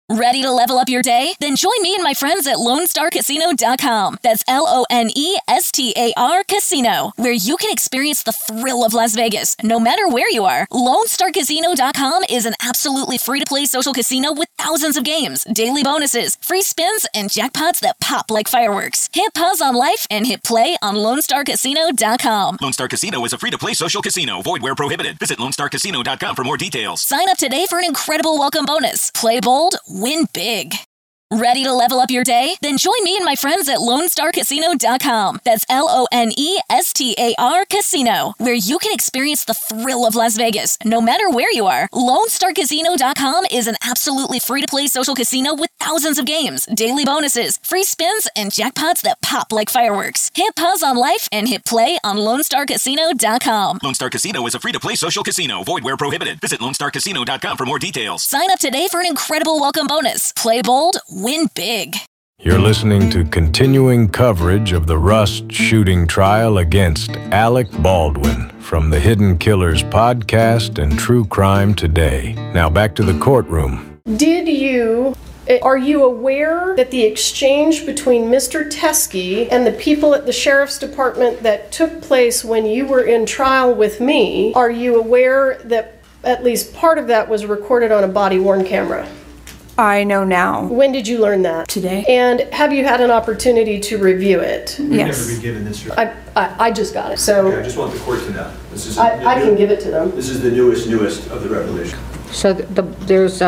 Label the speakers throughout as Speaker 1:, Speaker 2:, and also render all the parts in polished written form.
Speaker 1: Ready to level up your day? Then join me and my friends at LoneStarCasino.com. That's LONESTAR Casino, where you can experience the thrill of Las Vegas, no matter where you are. LoneStarCasino.com is an absolutely free-to-play social casino with thousands of games, daily bonuses, free spins, and jackpots that pop like fireworks. Hit pause on life and hit play on LoneStarCasino.com.
Speaker 2: Lone Star Casino is a free-to-play social casino. Void where prohibited. Visit LoneStarCasino.com for more details.
Speaker 1: Sign up today for an incredible welcome bonus. Play bold, win big. Ready to level up your day? Then join me and my friends at LoneStarCasino.com. That's LONESTAR Casino, where you can experience the thrill of Las Vegas, no matter where you are. LoneStarCasino.com is an absolutely free-to-play social casino with thousands of games, daily bonuses, free spins, and jackpots that pop like fireworks. Hit pause on life and hit play on LoneStarCasino.com.
Speaker 2: Lone Star Casino is a free-to-play social casino. Void where prohibited. Visit LoneStarCasino.com for more details.
Speaker 1: Sign up today for an incredible welcome bonus. Play bold, win big.
Speaker 3: You're listening to continuing coverage of the Rust shooting trial against Alec Baldwin from the Hidden Killers podcast and True Crime Today. Now back to the courtroom.
Speaker 4: Are you aware that the exchange between Mr. Teskey and the people at the Sheriff's Department that took place when you were in trial with me, are you aware that at least part of that was recorded on a body-worn camera?
Speaker 5: I know now.
Speaker 4: When did you learn that?
Speaker 5: Today.
Speaker 4: And have you had an opportunity to review it?
Speaker 5: Yes.
Speaker 6: Never been given this.
Speaker 4: I just got it, so
Speaker 6: I just want the court to know. This is
Speaker 4: I can give it to them.
Speaker 6: This is the newest of the revelation.
Speaker 7: So there's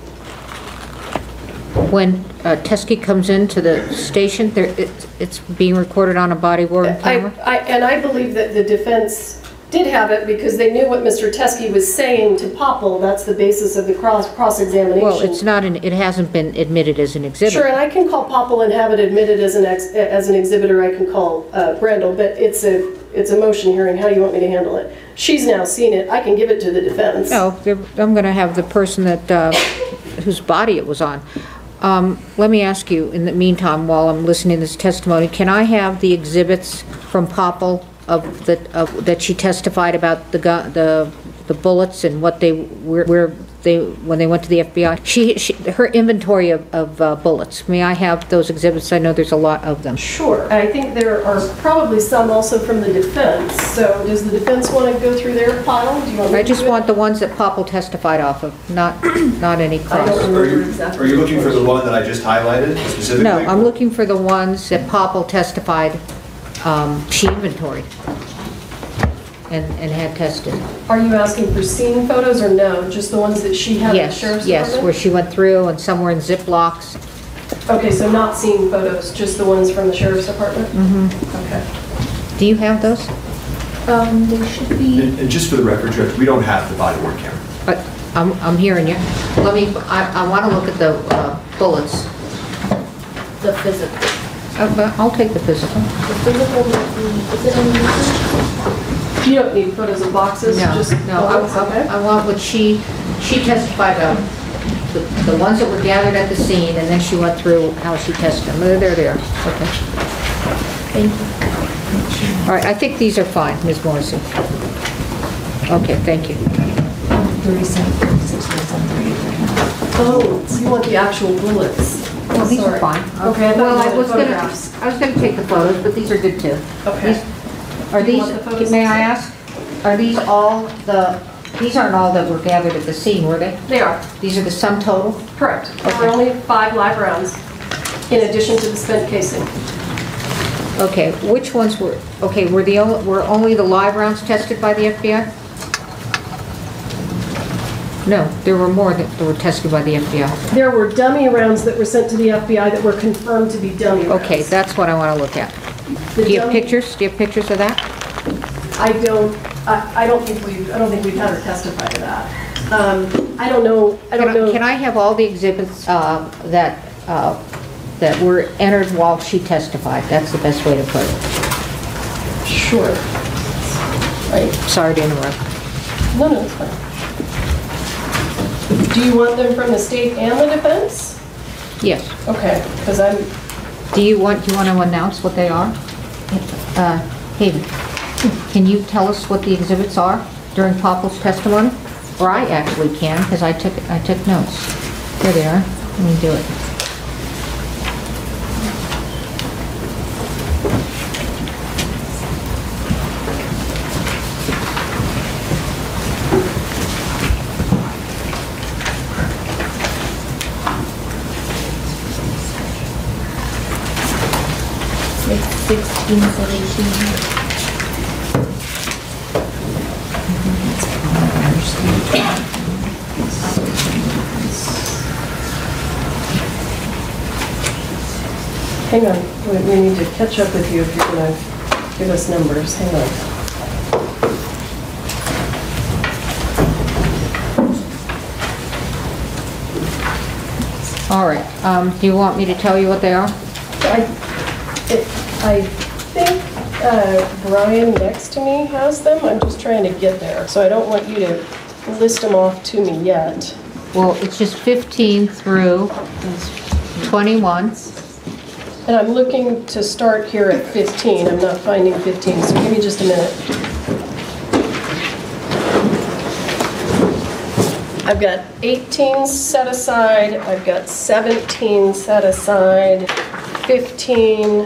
Speaker 7: when Teskey comes into the station, it's being recorded on a body-worn camera?
Speaker 4: I believe that the defense did have it because they knew what Mr. Teskey was saying to Popple. That's the basis of the cross-examination.
Speaker 7: Well, it's not it hasn't been admitted as an exhibit.
Speaker 4: Sure, and I can call Popple and have it admitted as an exhibitor. I can call Brandel, but it's a motion hearing. How do you want me to handle it? She's now seen it. I can give it to the defense.
Speaker 7: No, I'm going to have the person that whose body it was on. Let me ask you, in the meantime, while I'm listening to this testimony, can I have the exhibits from Popple that she testified about the bullets and what they when they went to the FBI? Her inventory of bullets. May I have those exhibits? I know there's a lot of them.
Speaker 4: Sure. I think there are probably some also from the defense. So does the defense want to go through their pile? Do you want me
Speaker 7: I just
Speaker 4: to do
Speaker 7: want
Speaker 4: it?
Speaker 7: the ones that Popple testified off of, not any cross.
Speaker 4: I don't remember exactly.
Speaker 6: Are you looking for the one that I just highlighted specifically?
Speaker 7: No, I'm looking for the ones that Popple testified she inventoried and had tested.
Speaker 4: Are you asking for scene photos or no? Just the ones that she had at the Sheriff's
Speaker 7: Yes,
Speaker 4: Department?
Speaker 7: where she went through and some were in Ziplocs.
Speaker 4: Okay, so not scene photos, just the ones from the Sheriff's Department? Mm-hmm. Okay.
Speaker 7: Do you have those?
Speaker 4: They should be...
Speaker 6: And just for the record, Judge, we don't have the body-worn camera.
Speaker 7: But I'm hearing you. I want to look at the bullets.
Speaker 4: The physical.
Speaker 7: I'll take the physical.
Speaker 4: The physical, is it in the research? You don't need photos of boxes?
Speaker 7: No,
Speaker 4: just
Speaker 7: no,
Speaker 4: bullets, okay.
Speaker 7: I want what she testified of, the ones that were gathered at the scene, and then she went through how she tested them. There they are. Okay.
Speaker 4: Thank you.
Speaker 7: All right, I think these are fine, Ms. Morrissey. Okay, thank you.
Speaker 5: 37, 36, 37, 38.
Speaker 4: Oh, so you want the actual bullets?
Speaker 7: Well, these are
Speaker 4: Sorry.
Speaker 7: fine.
Speaker 4: Okay, I thought
Speaker 7: Well,
Speaker 4: you
Speaker 7: I
Speaker 4: wanted
Speaker 7: was
Speaker 4: photographs.
Speaker 7: gonna take the photos, but these are good too.
Speaker 4: Okay.
Speaker 7: Are
Speaker 4: Do you
Speaker 7: these,
Speaker 4: want the photos
Speaker 7: may I
Speaker 4: also?
Speaker 7: ask, are these all these aren't all that were gathered at the scene, were they?
Speaker 4: They are,
Speaker 7: These are the sum total?
Speaker 4: correct. There were only 5 live rounds, in addition to the spent casing.
Speaker 7: Okay, which ones were only the live rounds tested by the FBI? No, there were more that were tested by the FBI.
Speaker 4: There were dummy rounds that were sent to the FBI that were confirmed to be dummy rounds.
Speaker 7: Okay, that's what I want to look at.
Speaker 4: The
Speaker 7: Do you have
Speaker 4: dummy-
Speaker 7: pictures? Do you have pictures of that?
Speaker 4: I don't think we've had her testify to that. I don't know.
Speaker 7: Can I have all the exhibits that were entered while she testified? That's the best way to put it.
Speaker 4: Sure. Right.
Speaker 7: Sorry to interrupt.
Speaker 4: No, it's fine. Do you want them from the state and the defense?
Speaker 7: Yes.
Speaker 4: Okay, because
Speaker 7: Do you want to announce what they are? Haven, can you tell us what the exhibits are during Popple's testimony? Or I actually can, because I took notes. There they are. Let me do it.
Speaker 5: It's 1617.
Speaker 4: Hang on, we need to catch up with you if you're going to give us numbers. Hang on.
Speaker 7: All right, do you want me to tell you what they are?
Speaker 4: I think Brian next to me has them. I'm just trying to get there, so I don't want you to list them off to me yet.
Speaker 7: Well, it's just 15 through 21.
Speaker 4: And I'm looking to start here at 15. I'm not finding 15, so give me just a minute. I've got 18 set aside, I've got 17 set aside, 15,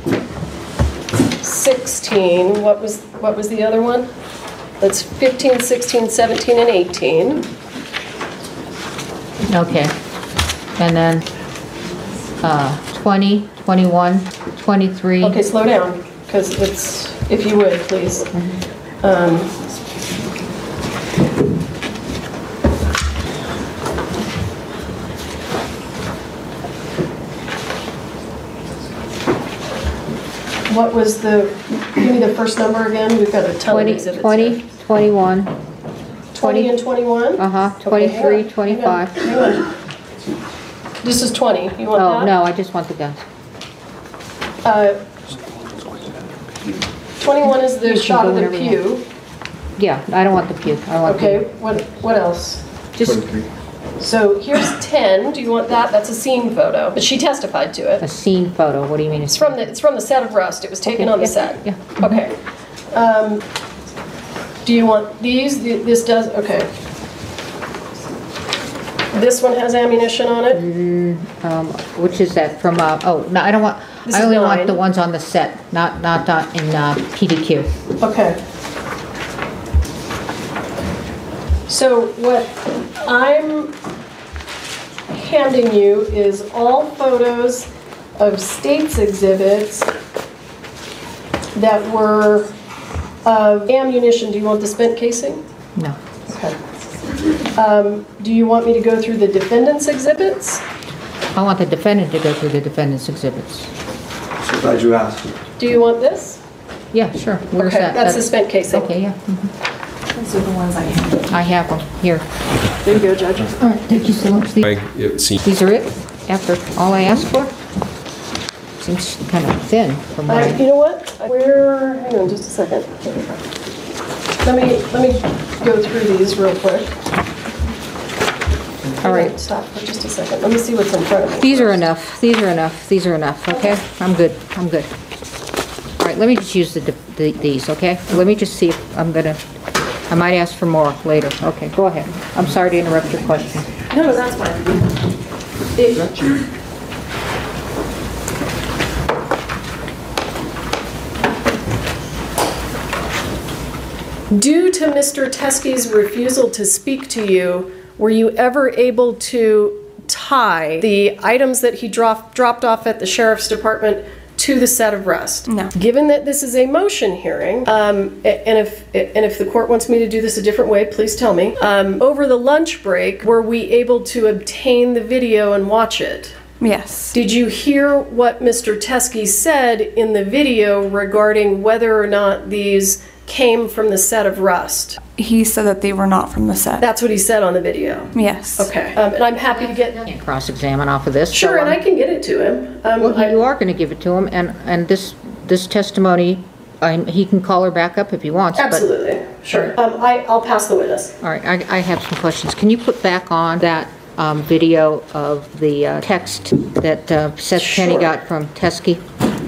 Speaker 4: 16. What was the other one? That's 15, 16, 17, and 18.
Speaker 7: Okay. And then 20, 21, 23.
Speaker 4: Okay, slow down, because it's, if you would, please. What was give me the first number again? We've got a ton of exhibits
Speaker 7: 20,
Speaker 4: here.
Speaker 7: 21.
Speaker 4: 20 and 21?
Speaker 7: Uh-huh, 23, 25.
Speaker 4: Hang on. This is 20. You want
Speaker 7: Oh,
Speaker 4: that?
Speaker 7: no, I just want the guns.
Speaker 4: 21 is the
Speaker 7: You can
Speaker 4: shot
Speaker 7: go
Speaker 4: of the
Speaker 7: whenever you
Speaker 4: pew.
Speaker 7: Yeah, I don't want the pew. I want
Speaker 4: Okay, what else?
Speaker 7: just
Speaker 4: So here's 10. Do you want that? That's a scene photo, but she testified to
Speaker 7: a
Speaker 4: it.
Speaker 7: scene photo. What do you mean?
Speaker 4: It's from the set of Rust. It was taken
Speaker 7: Okay,
Speaker 4: on the
Speaker 7: yeah,
Speaker 4: set.
Speaker 7: yeah.
Speaker 4: Okay. Do you want these? This does. Okay. This one has ammunition on it.
Speaker 7: Which is that from? Oh no, I don't want.
Speaker 4: This
Speaker 7: I
Speaker 4: is
Speaker 7: only
Speaker 4: 9.
Speaker 7: want the ones on the set, not in PDQ.
Speaker 4: Okay. So what I'm handing you is all photos of States exhibits that were of ammunition. Do you want the spent casing?
Speaker 7: No.
Speaker 4: Okay. Do you want me to go through the defendant's exhibits?
Speaker 7: I want the defendant to go through the defendant's exhibits.
Speaker 6: So glad you asked.
Speaker 4: Do you want this?
Speaker 7: Yeah, sure. Where's
Speaker 4: Okay,
Speaker 7: that?
Speaker 4: that's the spent casing.
Speaker 7: Okay, yeah.
Speaker 5: Those are the ones I have.
Speaker 7: I have them here.
Speaker 4: There you go, Judge.
Speaker 7: All right, thank you so much. These are it? After all I asked for? Seems kind of thin from what
Speaker 4: You know what? Hang on just a second. Let me go through these real quick.
Speaker 7: All right.
Speaker 4: Stop for just a second. Let me see what's in front of me.
Speaker 7: These are enough. These are enough. These are enough, okay? I'm good. I'm good. All right, let me just use these, okay? Let me just see if I might ask for more later. Okay, go ahead. I'm sorry to interrupt your question.
Speaker 4: No, that's fine. Due to Mr. Teskey's refusal to speak to you, were you ever able to tie the items that he dropped off at the Sheriff's Department to the set of Rust?
Speaker 5: No.
Speaker 4: Given that this is a motion hearing, and if the court wants me to do this a different way, please tell me. Over the lunch break, were we able to obtain the video and watch it?
Speaker 5: Yes.
Speaker 4: Did you hear what Mr. Teskey said in the video regarding whether or not these came from the set of Rust?
Speaker 5: He said that they were not from the set.
Speaker 4: That's what he said on the video.
Speaker 5: Yes.
Speaker 4: Okay, and I'm happy to get.
Speaker 7: Can't cross-examine off of this.
Speaker 4: Sure,
Speaker 7: so,
Speaker 4: and I can get it to him.
Speaker 7: Well, you are going to give it to him, and this testimony, he can call her back up if he wants.
Speaker 4: Absolutely, sure. I'll pass the witness.
Speaker 7: All right, I have some questions. Can you put back on that video of the text that Seth Kenny
Speaker 4: Sure.
Speaker 7: got from Teskey?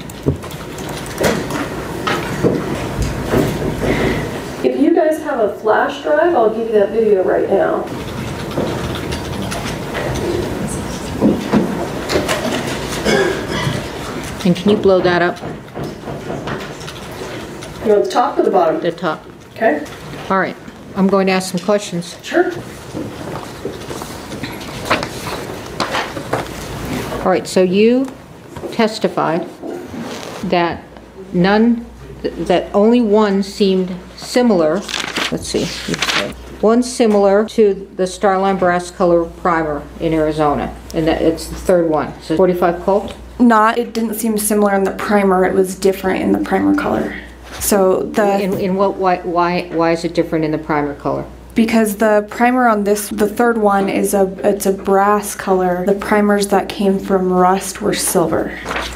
Speaker 4: If you guys have a flash drive, I'll give you that video right now.
Speaker 7: And can you blow that up,
Speaker 4: You want the top or the bottom?
Speaker 7: the top?
Speaker 4: Okay,
Speaker 7: All right, I'm going to ask some questions.
Speaker 4: sure.
Speaker 7: All right, so you testified that that only one seemed similar, let's see, one similar to the Starline Brass Color Primer in Arizona, and that it's the third one. So 45 Colt?
Speaker 5: It didn't seem similar in the primer, it was different in the primer color. So
Speaker 7: In what, why is it different in the primer color?
Speaker 5: because the primer on this, the third one it's a brass color. The primers that came from Rust were silver.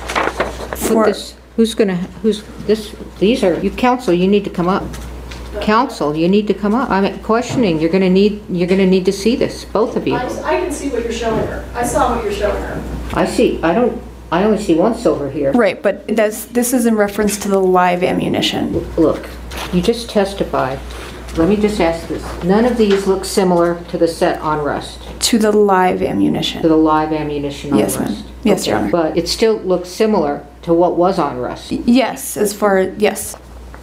Speaker 5: These are, you counsel, you need to come up. Counsel, you need to come up. I'm questioning, you're gonna need to see this, both of you.
Speaker 4: I can see what you're showing her. I saw what you're showing her.
Speaker 7: I only see one silver here.
Speaker 5: Right, but this is in reference to the live ammunition.
Speaker 7: Look, you just testified. Let me just ask this. None of these look similar to the set on Rust,
Speaker 5: To the live
Speaker 7: to
Speaker 5: ammunition.
Speaker 7: the live ammunition on
Speaker 5: Yes,
Speaker 7: Rust.
Speaker 5: ma'am. Yes, Your Honor.
Speaker 7: But it still looks similar to what was on Rust.
Speaker 5: Yes, yes.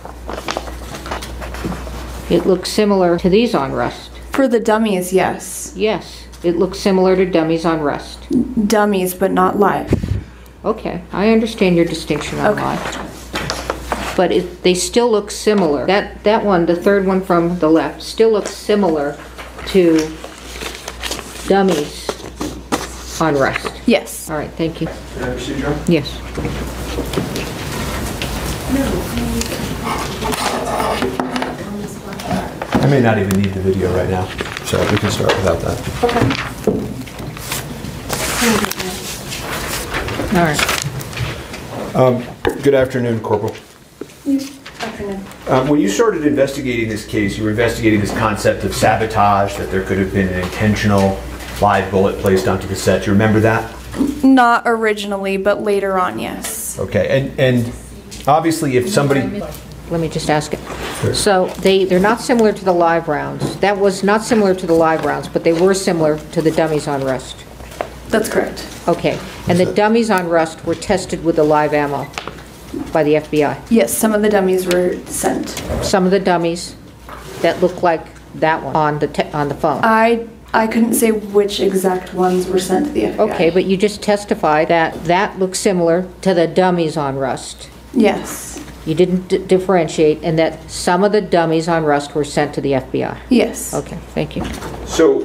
Speaker 7: It looks similar to these on Rust.
Speaker 5: For the dummies, yes.
Speaker 7: Yes, it looks similar to dummies on Rust.
Speaker 5: Dummies, but not live.
Speaker 7: Okay, I understand your distinction on
Speaker 5: Okay.
Speaker 7: live. But they still look similar. That one, the third one from the left, still looks similar to dummies on Rust.
Speaker 5: Yes.
Speaker 7: All right, thank you.
Speaker 6: Can I proceed, Your Honor?
Speaker 7: Yes.
Speaker 6: I may not even need the video right now, so we can start without that.
Speaker 7: All right.
Speaker 6: Good afternoon, Corporal. When you started investigating this case, you were investigating this concept of sabotage, that there could have been an intentional live bullet placed onto the set. You remember that?
Speaker 5: Not originally, but later on, yes.
Speaker 6: Okay, and obviously if somebody...
Speaker 7: Let me just ask it. So they're not similar to the live rounds. That was not similar to the live rounds, but they were similar to the dummies on Rust.
Speaker 5: That's correct.
Speaker 7: Okay, and the dummies on Rust were tested with the live ammo by the FBI.
Speaker 5: Yes, some of the dummies were sent.
Speaker 7: Some of the dummies that look like that one on the phone.
Speaker 5: I couldn't say which exact ones were sent to the FBI.
Speaker 7: Okay, but you just testified that looks similar to the dummies on Rust.
Speaker 5: Yes.
Speaker 7: You didn't differentiate, and that some of the dummies on Rust were sent to the FBI.
Speaker 5: Yes.
Speaker 7: Okay, thank you.
Speaker 6: So,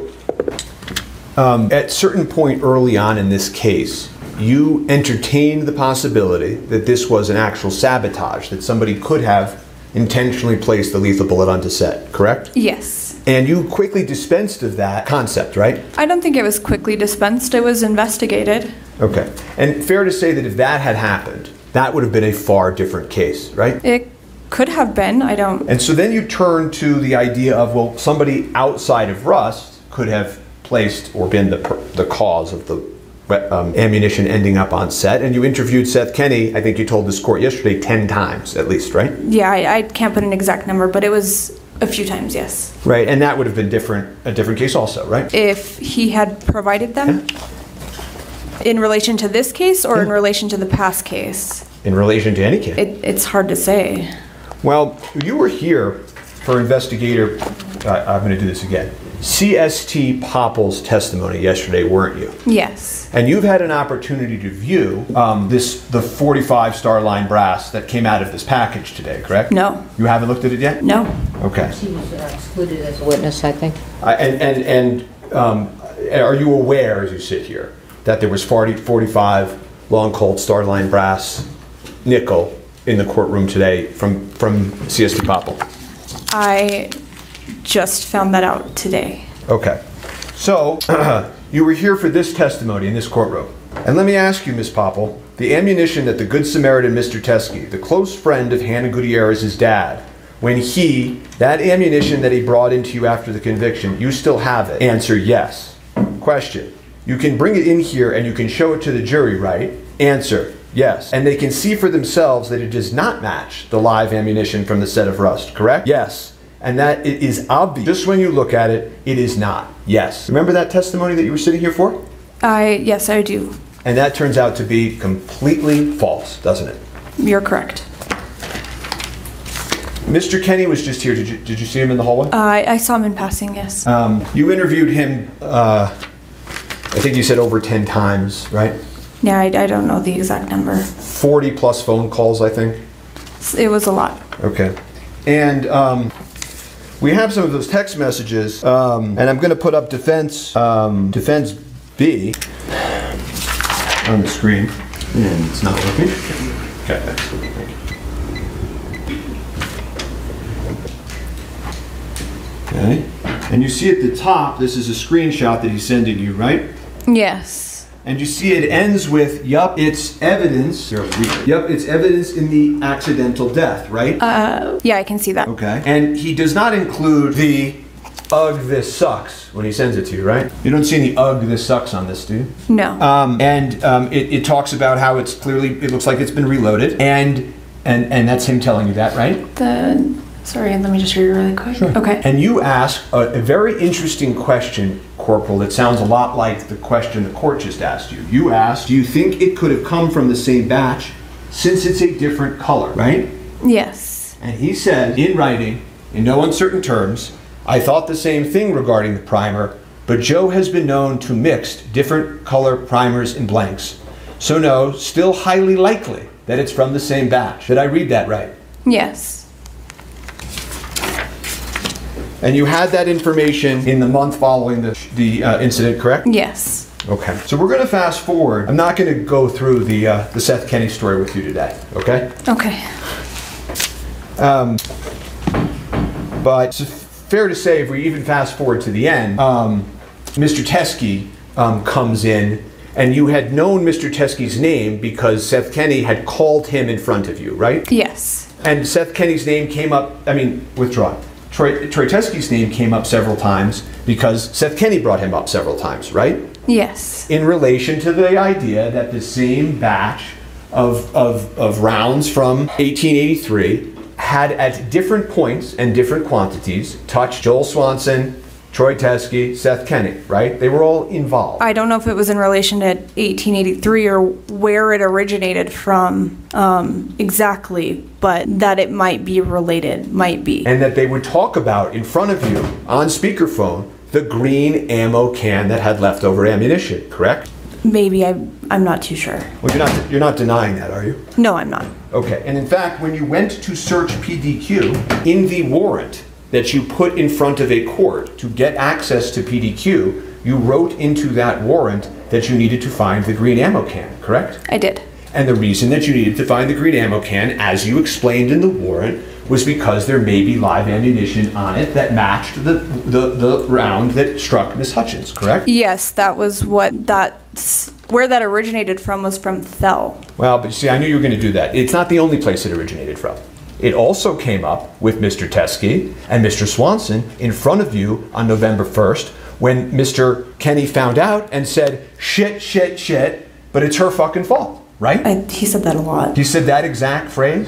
Speaker 6: at certain point early on in this case, you entertained the possibility that this was an actual sabotage, that somebody could have intentionally placed the lethal bullet onto set, correct?
Speaker 5: Yes.
Speaker 6: And you quickly dispensed of that concept, right?
Speaker 5: I don't think it was quickly dispensed. It was investigated.
Speaker 6: Okay. And fair to say that if that had happened, that would have been a far different case, right?
Speaker 5: It could have been. I don't...
Speaker 6: And so then you turn to the idea of, well, somebody outside of Rust could have placed or been the cause of the ammunition ending up on set, and you interviewed Seth Kenney, I think you told this court yesterday, 10 times at least, right?
Speaker 5: Yeah, I can't put an exact number, but it was a few times, yes.
Speaker 6: Right, and that would have been a different case also, right?
Speaker 5: If he had provided them?
Speaker 6: Yeah.
Speaker 5: In relation to this case or in relation to the past case?
Speaker 6: In relation to any case.
Speaker 5: It's hard to say.
Speaker 6: Well, you were here for investigator, I'm going to do this again, CST Popple's testimony yesterday, weren't you?
Speaker 5: Yes.
Speaker 6: And you've had an opportunity to view the 45 Starline brass that came out of this package today, correct?
Speaker 5: No.
Speaker 6: You haven't looked at it yet?
Speaker 5: No.
Speaker 6: Okay.
Speaker 7: She was excluded as a witness, I think.
Speaker 6: Are you aware, as you sit here, that there was 45 Long Colt Starline brass nickel in the courtroom today from CST Popple?
Speaker 5: I just found that out today.
Speaker 6: Okay. So, you were here for this testimony in this courtroom. And let me ask you, Ms. Popple, the ammunition that the Good Samaritan Mr. Teskey, the close friend of Hannah Gutierrez's dad, when that ammunition that he brought into you after the conviction, you still have it? Answer, yes. Question, you can bring it in here and you can show it to the jury, right? Answer, yes. And they can see for themselves that it does not match the live ammunition from the set of Rust, correct? Yes. And that it is obvious. Just when you look at it, it is not. Yes. Remember that testimony that you were sitting here for?
Speaker 5: Yes, I do.
Speaker 6: And that turns out to be completely false, doesn't it?
Speaker 8: You're correct.
Speaker 6: Mr. Kenny was just here. Did you see him in the hallway?
Speaker 8: I saw him in passing, yes.
Speaker 6: You interviewed him, I think you said over 10 times, right?
Speaker 8: Yeah, I don't know the exact number.
Speaker 6: 40 plus phone calls, I think.
Speaker 8: It was a lot.
Speaker 6: Okay. And we have some of those text messages, and I'm going to put up defense B on the screen. And it's not working. Okay. Okay. And you see at the top, this is a screenshot that he's sending you, right?
Speaker 8: Yes.
Speaker 6: And you see it ends with, yup, it's evidence. Yup, it's evidence in the accidental death, right?
Speaker 8: Yeah, I can see that.
Speaker 6: Okay. And he does not include the ugh, this sucks when he sends it to you, right? You don't see any ugh, this sucks on this, do you?
Speaker 8: No.
Speaker 6: It talks about how it's clearly, it looks like it's been reloaded, and that's him telling you that, right?
Speaker 8: Sorry, let me just read it really quick.
Speaker 6: Sure.
Speaker 8: Okay.
Speaker 6: And you ask a very interesting question, Corporal, that sounds a lot like the question the court just asked you. You asked, do you think it could have come from the same batch since it's a different color, right?
Speaker 8: Yes.
Speaker 6: And he said, in writing, in no uncertain terms, I thought the same thing regarding the primer, but Joe has been known to mix different color primers and blanks. So no, still highly likely that it's from the same batch. Did I read that right?
Speaker 8: Yes.
Speaker 6: And you had that information in the month following the incident, correct?
Speaker 8: Yes.
Speaker 6: Okay. So we're going to fast forward. I'm not going to go through the Seth Kenny story with you today, okay?
Speaker 8: Okay.
Speaker 6: But it's fair to say, if we even fast forward to the end, Mr. Teskey comes in, and you had known Mr. Teskey's name because Seth Kenny had called him in front of you, right?
Speaker 8: Yes.
Speaker 6: And Seth Kenny's name came up, withdraw. Troy Teskey's name came up several times because Seth Kenny brought him up several times, right?
Speaker 8: Yes.
Speaker 6: In relation to the idea that the same batch of rounds from 1883 had at different points and different quantities touched Joel Swanson, Troy Teskey, Seth Kenny, right? They were all involved.
Speaker 8: I don't know if it was in relation to 1883 or where it originated from exactly, but that it might be related, might be.
Speaker 6: And that they would talk about in front of you on speakerphone the green ammo can that had leftover ammunition, correct?
Speaker 8: Maybe, I'm not too sure.
Speaker 6: Well, you're not denying that, are you?
Speaker 8: No, I'm not.
Speaker 6: Okay, and in fact, when you went to search PDQ, in the warrant that you put in front of a court to get access to PDQ, you wrote into that warrant that you needed to find the green ammo can, correct?
Speaker 8: I did.
Speaker 6: And the reason that you needed to find the green ammo can, as you explained in the warrant, was because there may be live ammunition on it that matched the round that struck Miss Hutchins, correct?
Speaker 8: Yes, that was where that originated from, was from Thel.
Speaker 6: Well, but you see, I knew you were going to do that. It's not the only place it originated from. It also came up with Mr. Teskey and Mr. Swanson in front of you on November 1st when Mr. Kenny found out and said, shit, but it's her fucking fault, right?
Speaker 8: He said that a lot.
Speaker 6: He said that exact phrase?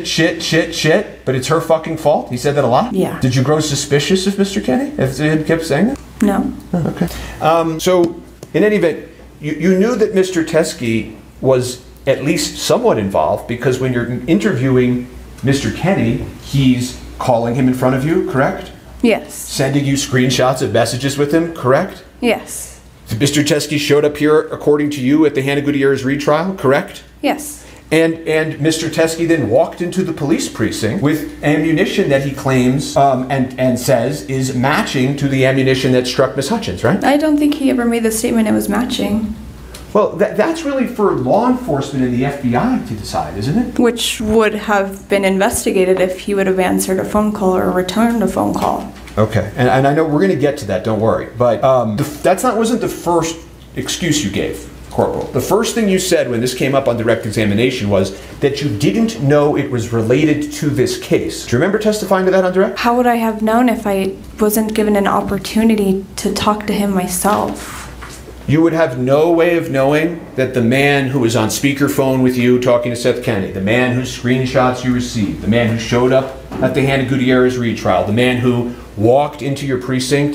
Speaker 6: Shit, but it's her fucking fault? He said that a lot?
Speaker 8: Yeah.
Speaker 6: Did you grow suspicious of Mr. Kenny if he had kept saying that?
Speaker 8: No.
Speaker 6: Oh, okay. So, in any event, you knew that Mr. Teskey was at least somewhat involved because when you're interviewing Mr. Kenny, he's calling him in front of you, correct?
Speaker 8: Yes.
Speaker 6: Sending you screenshots of messages with him, correct?
Speaker 8: Yes.
Speaker 6: Mr. Teskey showed up here, according to you, at the Hannah Gutierrez retrial, correct?
Speaker 8: Yes.
Speaker 6: And Mr. Teskey then walked into the police precinct with ammunition that he claims and says is matching to the ammunition that struck Miss Hutchins, right?
Speaker 8: I don't think he ever made the statement it was matching.
Speaker 6: Well, that's really for law enforcement and the FBI to decide, isn't it?
Speaker 8: Which would have been investigated if he would have answered a phone call or returned a phone call.
Speaker 6: Okay, and I know we're going to get to that, don't worry. But wasn't the first excuse you gave, Corporal. The first thing you said when this came up on direct examination was that you didn't know it was related to this case. Do you remember testifying to that on direct?
Speaker 8: How would I have known if I wasn't given an opportunity to talk to him myself?
Speaker 6: You would have no way of knowing that the man who was on speakerphone with you talking to Seth Kenny, the man whose screenshots you received, the man who showed up at the Hannah Gutierrez retrial, the man who walked into your precinct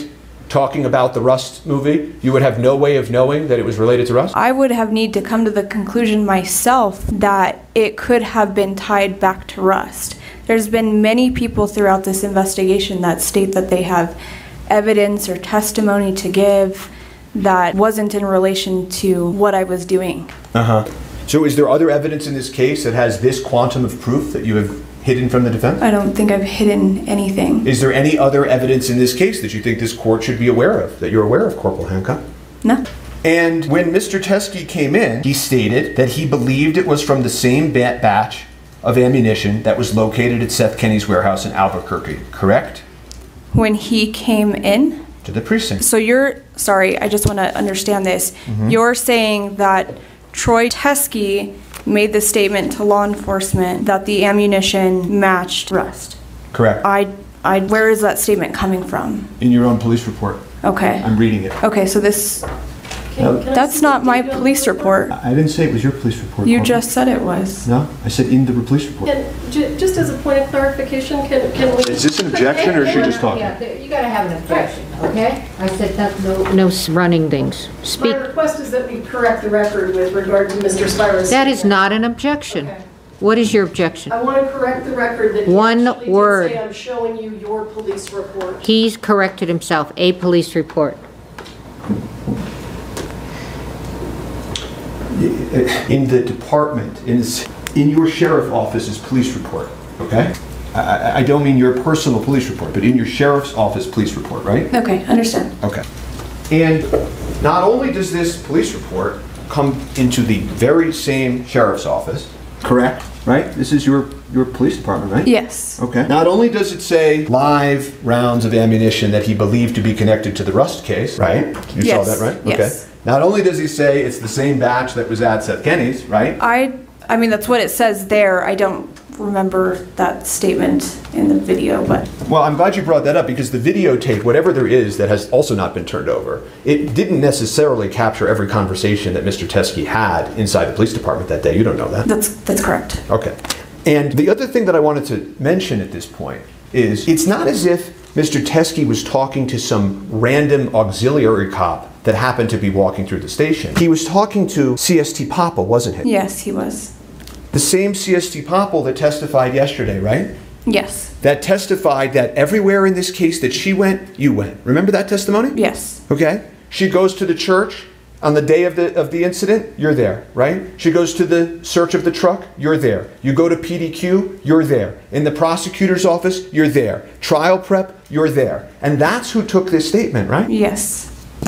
Speaker 6: talking about the Rust movie, you would have no way of knowing that it was related to Rust?
Speaker 8: I would have need to come to the conclusion myself that it could have been tied back to Rust. There's been many people throughout this investigation that state that they have evidence or testimony to give that wasn't in relation to what I was doing.
Speaker 6: So is there other evidence in this case that has this quantum of proof that you have hidden from the defense?
Speaker 8: I don't think I've hidden anything.
Speaker 6: Is there any other evidence in this case that you think this court should be aware of, that you're aware of, Corporal Hancock?
Speaker 8: No.
Speaker 6: And when Mr. Teskey came in, he stated that he believed it was from the same batch of ammunition that was located at Seth Kenny's warehouse in Albuquerque, correct?
Speaker 8: When he came in?
Speaker 6: To the precinct.
Speaker 8: So sorry, I just want to understand this. You're saying that Troy Teskey made the statement to law enforcement that the ammunition matched Rust.
Speaker 6: Correct.
Speaker 8: Where is that statement coming from?
Speaker 6: In your own police report.
Speaker 8: Okay.
Speaker 6: I'm reading it.
Speaker 8: Okay, so that's not my police report.
Speaker 6: I didn't say it was your police report.
Speaker 8: You
Speaker 6: Corporal.
Speaker 8: just said it was.
Speaker 6: No, I said in the police report.
Speaker 4: Just as a point of clarification, can we...
Speaker 6: Is this an objection or is she just talking?
Speaker 5: Yeah, you gotta have an objection, okay? I said that, no running things. Speak.
Speaker 4: My request is that we correct the record with regard to Mr. Spira's...
Speaker 5: That is not an objection.
Speaker 4: Okay.
Speaker 5: What is your objection?
Speaker 4: I want to correct the record that
Speaker 5: One
Speaker 4: you actually
Speaker 5: word.
Speaker 4: did say I'm showing you your police report.
Speaker 5: He's corrected himself, a police report.
Speaker 6: In the department, in your sheriff office's police report, okay? I don't mean your personal police report, but in your sheriff's office police report, right?
Speaker 8: Okay, understand.
Speaker 6: Okay. And not only does this police report come into the very same sheriff's office, correct? Right? This is your police department, right?
Speaker 8: Yes.
Speaker 6: Okay. Not only does it say live rounds of ammunition that he believed to be connected to the Rust case, right? You
Speaker 8: Yes.
Speaker 6: saw that, right?
Speaker 8: Yes.
Speaker 6: Okay. Not only does he say it's the same batch that was at Seth Kenny's, right?
Speaker 8: I mean, that's what it says there. I don't remember that statement in the video, but...
Speaker 6: Well, I'm glad you brought that up because the videotape, whatever there is that has also not been turned over, it didn't necessarily capture every conversation that Mr. Teskey had inside the police department that day. You don't know that.
Speaker 8: That's correct.
Speaker 6: Okay. And the other thing that I wanted to mention at this point is it's not as if Mr. Teskey was talking to some random auxiliary cop that happened to be walking through the station. He was talking to CST Popple, wasn't he?
Speaker 8: Yes, he was.
Speaker 6: The same CST Popple that testified yesterday, right?
Speaker 8: Yes.
Speaker 6: That testified that everywhere in this case that she went, you went. Remember that testimony?
Speaker 8: Yes.
Speaker 6: Okay. She goes to the church on the day of the incident, you're there, right? She goes to the search of the truck, you're there. You go to PDQ, you're there. In the prosecutor's office, you're there. Trial prep, you're there. And that's who took this statement, right?
Speaker 8: Yes.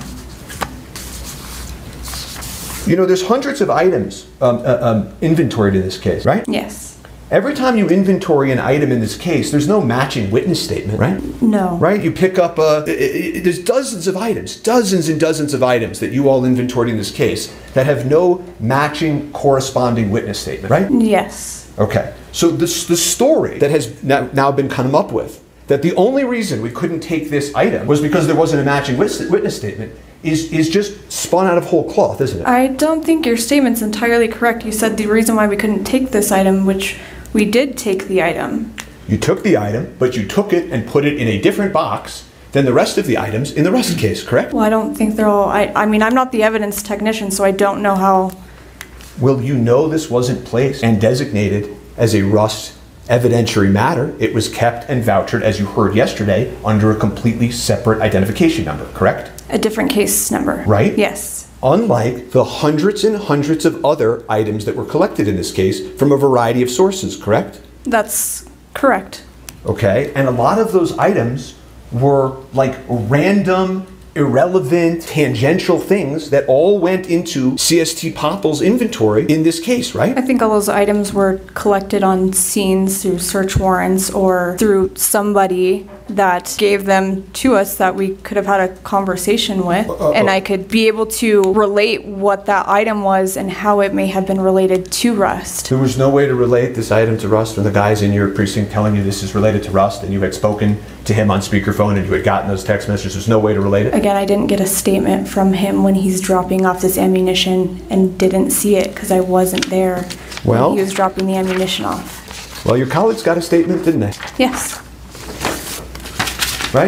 Speaker 6: You know, there's hundreds of items inventoried in this case, right?
Speaker 8: Yes.
Speaker 6: Every time you inventory an item in this case, there's no matching witness statement, right?
Speaker 8: No.
Speaker 6: Right? You pick up, there's dozens of items, dozens and dozens of items that you all inventoried in this case that have no matching corresponding witness statement, right?
Speaker 8: Yes.
Speaker 6: Okay. So the story that has now been come up with, that the only reason we couldn't take this item was because there wasn't a matching witness statement, is just spun out of whole cloth, isn't it?
Speaker 8: I don't think your statement's entirely correct. You said the reason why we couldn't take this item, which we did take the item.
Speaker 6: You took the item, but you took it and put it in a different box than the rest of the items in the Rust case, correct?
Speaker 8: Well, I don't think they're all... I mean, I'm not the evidence technician, so I don't know how...
Speaker 6: Well, you know this wasn't placed and designated as a Rust evidentiary matter. It was kept and vouchered, as you heard yesterday, under a completely separate identification number, correct?
Speaker 8: A different case number.
Speaker 6: Right?
Speaker 8: Yes.
Speaker 6: Unlike the hundreds and hundreds of other items that were collected in this case from a variety of sources, correct?
Speaker 8: That's correct.
Speaker 6: Okay, and a lot of those items were like random, irrelevant, tangential things that all went into CST Popple's inventory in this case, right?
Speaker 8: I think all those items were collected on scenes through search warrants or through somebody that gave them to us that we could have had a conversation with, and I could be able to relate what that item was and how it may have been related to Rust.
Speaker 6: There was no way to relate this item to Rust when the guys in your precinct telling you this is related to Rust and you had spoken to him on speakerphone and you had gotten those text messages. There's no way to relate it?
Speaker 8: Again, I didn't get a statement from him when he's dropping off this ammunition and didn't see it because I wasn't there when he was dropping the ammunition off.
Speaker 6: Well, your colleagues got a statement, didn't they?
Speaker 8: Yes.
Speaker 6: Right?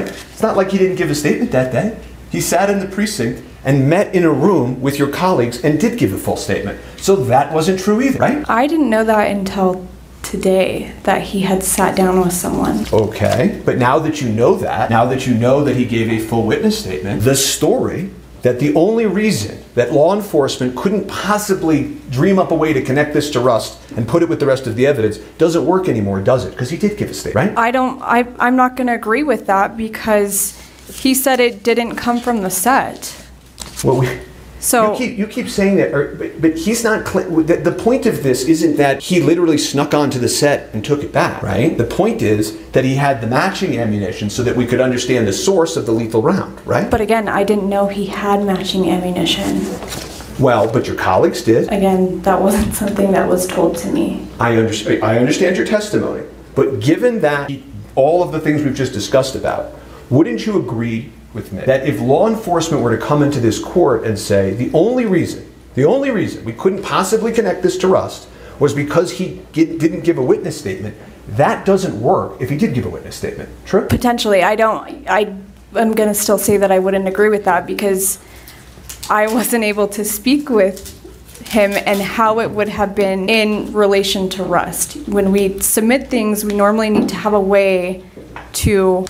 Speaker 6: not like he didn't give a statement that day. He sat in the precinct and met in a room with your colleagues and did give a full statement. So that wasn't true either, right?
Speaker 8: I didn't know that until today, that he had sat down with someone.
Speaker 6: Okay, but now that you know that, now that you know that he gave a full witness statement, the story that the only reason that law enforcement couldn't possibly dream up a way to connect this to Rust and put it with the rest of the evidence doesn't work anymore, does it? Because he did give a statement, right?
Speaker 8: I'm not going to agree with that because he said it didn't come from the set.
Speaker 6: Well,
Speaker 8: So
Speaker 6: you keep saying that, but he's not. The point of this isn't that he literally snuck onto the set and took it back, right? The point is that he had the matching ammunition so that we could understand the source of the lethal round, right?
Speaker 8: But again, I didn't know he had matching ammunition.
Speaker 6: Well, but your colleagues did.
Speaker 8: Again, that wasn't something that was told to me.
Speaker 6: I understand your testimony, but given that all of the things we've just discussed about, wouldn't you agree with me that if law enforcement were to come into this court and say the only reason we couldn't possibly connect this to Rust was because he didn't give a witness statement, that doesn't work if he did give a witness statement? True?
Speaker 8: Potentially. I'm going to still say that I wouldn't agree with that because I wasn't able to speak with him and how it would have been in relation to Rust. When we submit things, we normally need to have a way to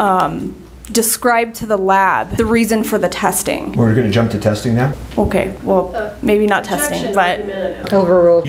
Speaker 8: describe to the lab the reason for the testing.
Speaker 6: We're going to jump to testing now?
Speaker 8: Okay, well, maybe not testing, but
Speaker 7: Overruled.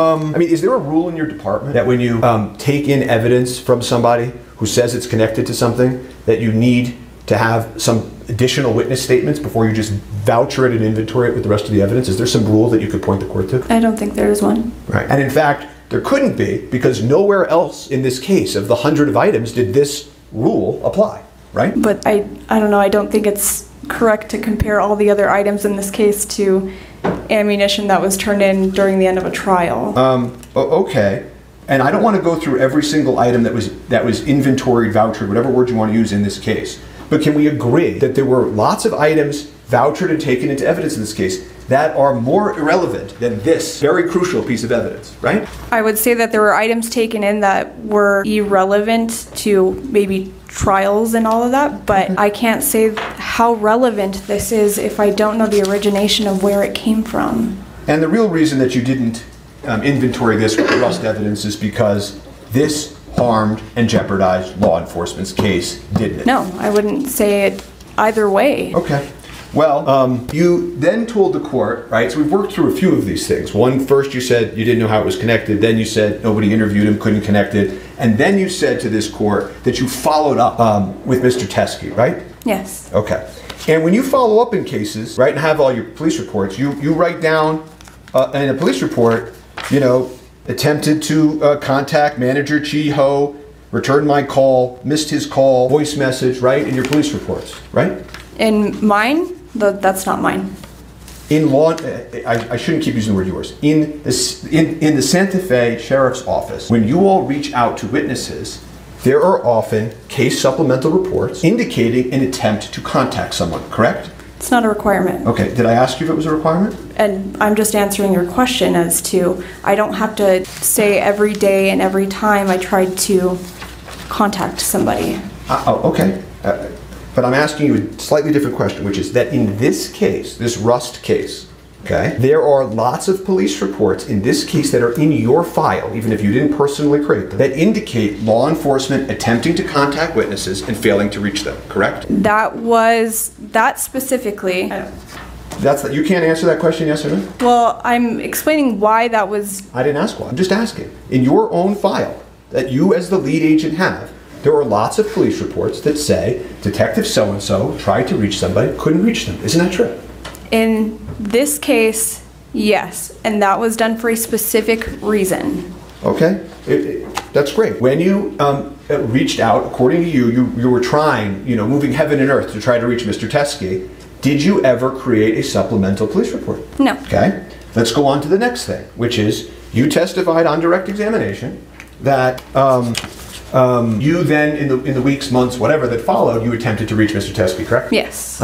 Speaker 6: Is there a rule in your department that when you take in evidence from somebody who says it's connected to something, that you need to have some additional witness statements before you just voucher it and inventory it with the rest of the evidence? Is there some rule that you could point the court to?
Speaker 8: I don't think there is one.
Speaker 6: Right. And in fact, there couldn't be, because nowhere else in this case of the 100 of items did this rule apply, right?
Speaker 8: But I don't know, I don't think it's correct to compare all the other items in this case to ammunition that was turned in during the end of a trial.
Speaker 6: Okay. And I don't want to go through every single item that was inventoried, vouchered, whatever word you want to use in this case. But can we agree that there were lots of items vouchered and taken into evidence in this case that are more irrelevant than this very crucial piece of evidence, right?
Speaker 8: I would say that there were items taken in that were irrelevant to maybe trials and all of that, but I can't say how relevant this is if I don't know the origination of where it came from.
Speaker 6: And the real reason that you didn't inventory this with Rust evidence is because this harmed and jeopardized law enforcement's case, didn't it?
Speaker 8: No, I wouldn't say it either way.
Speaker 6: Okay. Well, you then told the court, right, so we've worked through a few of these things. One, first you said you didn't know how it was connected, then you said nobody interviewed him, couldn't connect it, and then you said to this court that you followed up with Mr. Teskey, right?
Speaker 8: Yes.
Speaker 6: Okay. And when you follow up in cases, right, and have all your police reports, you write down in a police report, attempted to contact manager Chi Ho, returned my call, missed his call, voice message, right, in your police reports, right?
Speaker 8: In mine? That's not mine.
Speaker 6: In law, I shouldn't keep using the word yours. In the Santa Fe Sheriff's Office, when you all reach out to witnesses, there are often case supplemental reports indicating an attempt to contact someone, correct?
Speaker 8: It's not a requirement.
Speaker 6: Okay, did I ask you if it was a requirement?
Speaker 8: And I'm just answering your question as to, I don't have to say every day and every time I tried to contact somebody.
Speaker 6: Okay. But I'm asking you a slightly different question, which is that in this case, this Rust case, okay, there are lots of police reports in this case that are in your file, even if you didn't personally create them, that indicate law enforcement attempting to contact witnesses and failing to reach them, correct?
Speaker 8: That specifically.
Speaker 6: You can't answer that question, yes or no?
Speaker 8: Well, I'm explaining why that was.
Speaker 6: I didn't ask why. I'm just asking. In your own file that you as the lead agent have, there are lots of police reports that say Detective so-and-so tried to reach somebody, couldn't reach them. Isn't that true?
Speaker 8: In this case, yes. And that was done for a specific reason.
Speaker 6: Okay. That's great. When you reached out, according to you were trying, moving heaven and earth to try to reach Mr. Teskey. Did you ever create a supplemental police report?
Speaker 8: No.
Speaker 6: Okay. Let's go on to the next thing, which is you testified on direct examination that you then, in the weeks, months, whatever that followed, you attempted to reach Mr. Teskey, correct?
Speaker 8: Yes.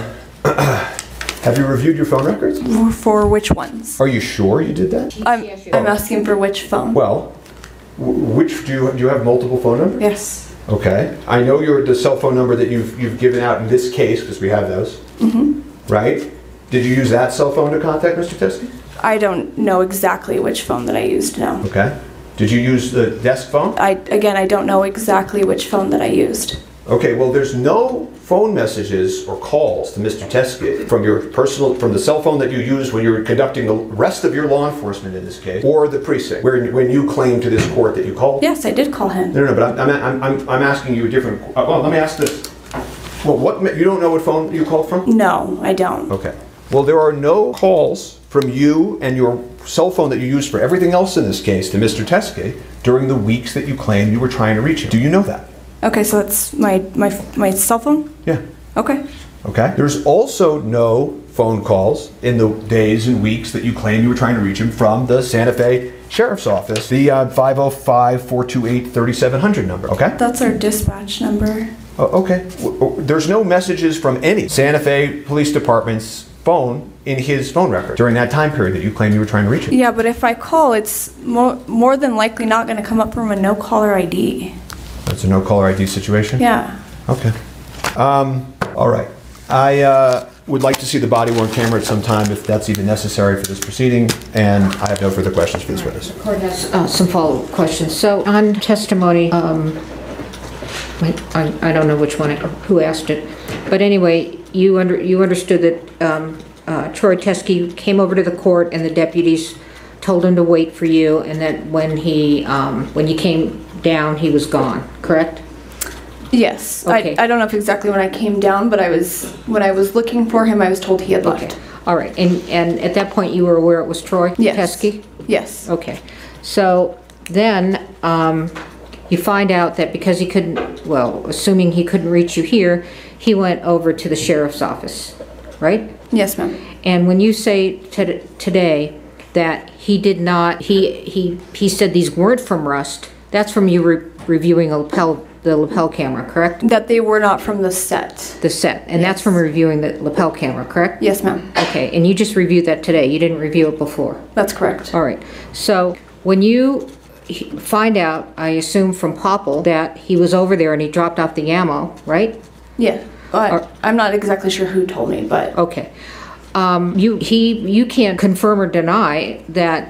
Speaker 6: Have you reviewed your phone records?
Speaker 8: For which ones?
Speaker 6: Are you sure you did that?
Speaker 8: I'm asking for which phone.
Speaker 6: Well, which do you have multiple phone numbers?
Speaker 8: Yes.
Speaker 6: Okay. I know the cell phone number that you've given out in this case, because we have those. Right? Did you use that cell phone to contact Mr. Teskey?
Speaker 8: I don't know exactly which phone that I used, no.
Speaker 6: Okay. Did you use the desk phone?
Speaker 8: I don't know exactly which phone that I used.
Speaker 6: Okay, well, there's no phone messages or calls to Mr. Teskey from the cell phone that you used when you were conducting the rest of your law enforcement in this case, or the precinct, when you claim to this court that you called?
Speaker 8: Yes, I did call him.
Speaker 6: No, but I'm asking you a different. Well, let me ask this. Well, you don't know what phone you called from?
Speaker 8: No, I don't.
Speaker 6: Okay. Well, there are no calls from you and your cell phone that you used for everything else in this case to Mr. Teskey during the weeks that you claimed you were trying to reach him. Do you know that?
Speaker 8: Okay, so that's my cell phone?
Speaker 6: Yeah.
Speaker 8: Okay.
Speaker 6: Okay. There's also no phone calls in the days and weeks that you claim you were trying to reach him from the Santa Fe Sheriff's Office, the 505-428-3700 number, okay?
Speaker 8: That's our dispatch number.
Speaker 6: Okay. There's no messages from any Santa Fe Police Department's phone in his phone record during that time period that you claim you were trying to reach him.
Speaker 8: Yeah, but if I call, it's more than likely not going to come up from a no-caller ID.
Speaker 6: That's a no-caller ID situation?
Speaker 8: Yeah.
Speaker 6: Okay. All right. I would like to see the body-worn camera at some time if that's even necessary for this proceeding, and I have no further questions for this witness.
Speaker 7: The court has some follow-up questions. So on testimony, I don't know who asked it, but anyway, you understood that Troy Teskey came over to the court and the deputies told him to wait for you, and that when you came down, he was gone, correct?
Speaker 8: Yes.
Speaker 7: Okay.
Speaker 8: I don't know if exactly when I came down, but when I was looking for him, I was told he had left.
Speaker 7: Okay. All right. And at that point, you were aware it was Troy Teskey?
Speaker 8: Yes.
Speaker 7: Okay. So then you find out that because he couldn't, assuming he couldn't reach you here, he went over to the sheriff's office, right?
Speaker 8: Yes, ma'am.
Speaker 7: And when you say today that he did not, he said these weren't from Rust, that's from you reviewing the lapel camera, correct?
Speaker 8: That they were not from the set.
Speaker 7: The set, and that's from reviewing the lapel camera, correct?
Speaker 8: Yes, ma'am.
Speaker 7: Okay, and you just reviewed that today, you didn't review it before?
Speaker 8: That's correct.
Speaker 7: All right, so when you find out, I assume from Popple, that he was over there and he dropped off the ammo, right?
Speaker 8: Yeah, but I'm not exactly sure who told me, but...
Speaker 7: Okay. You can't confirm or deny that,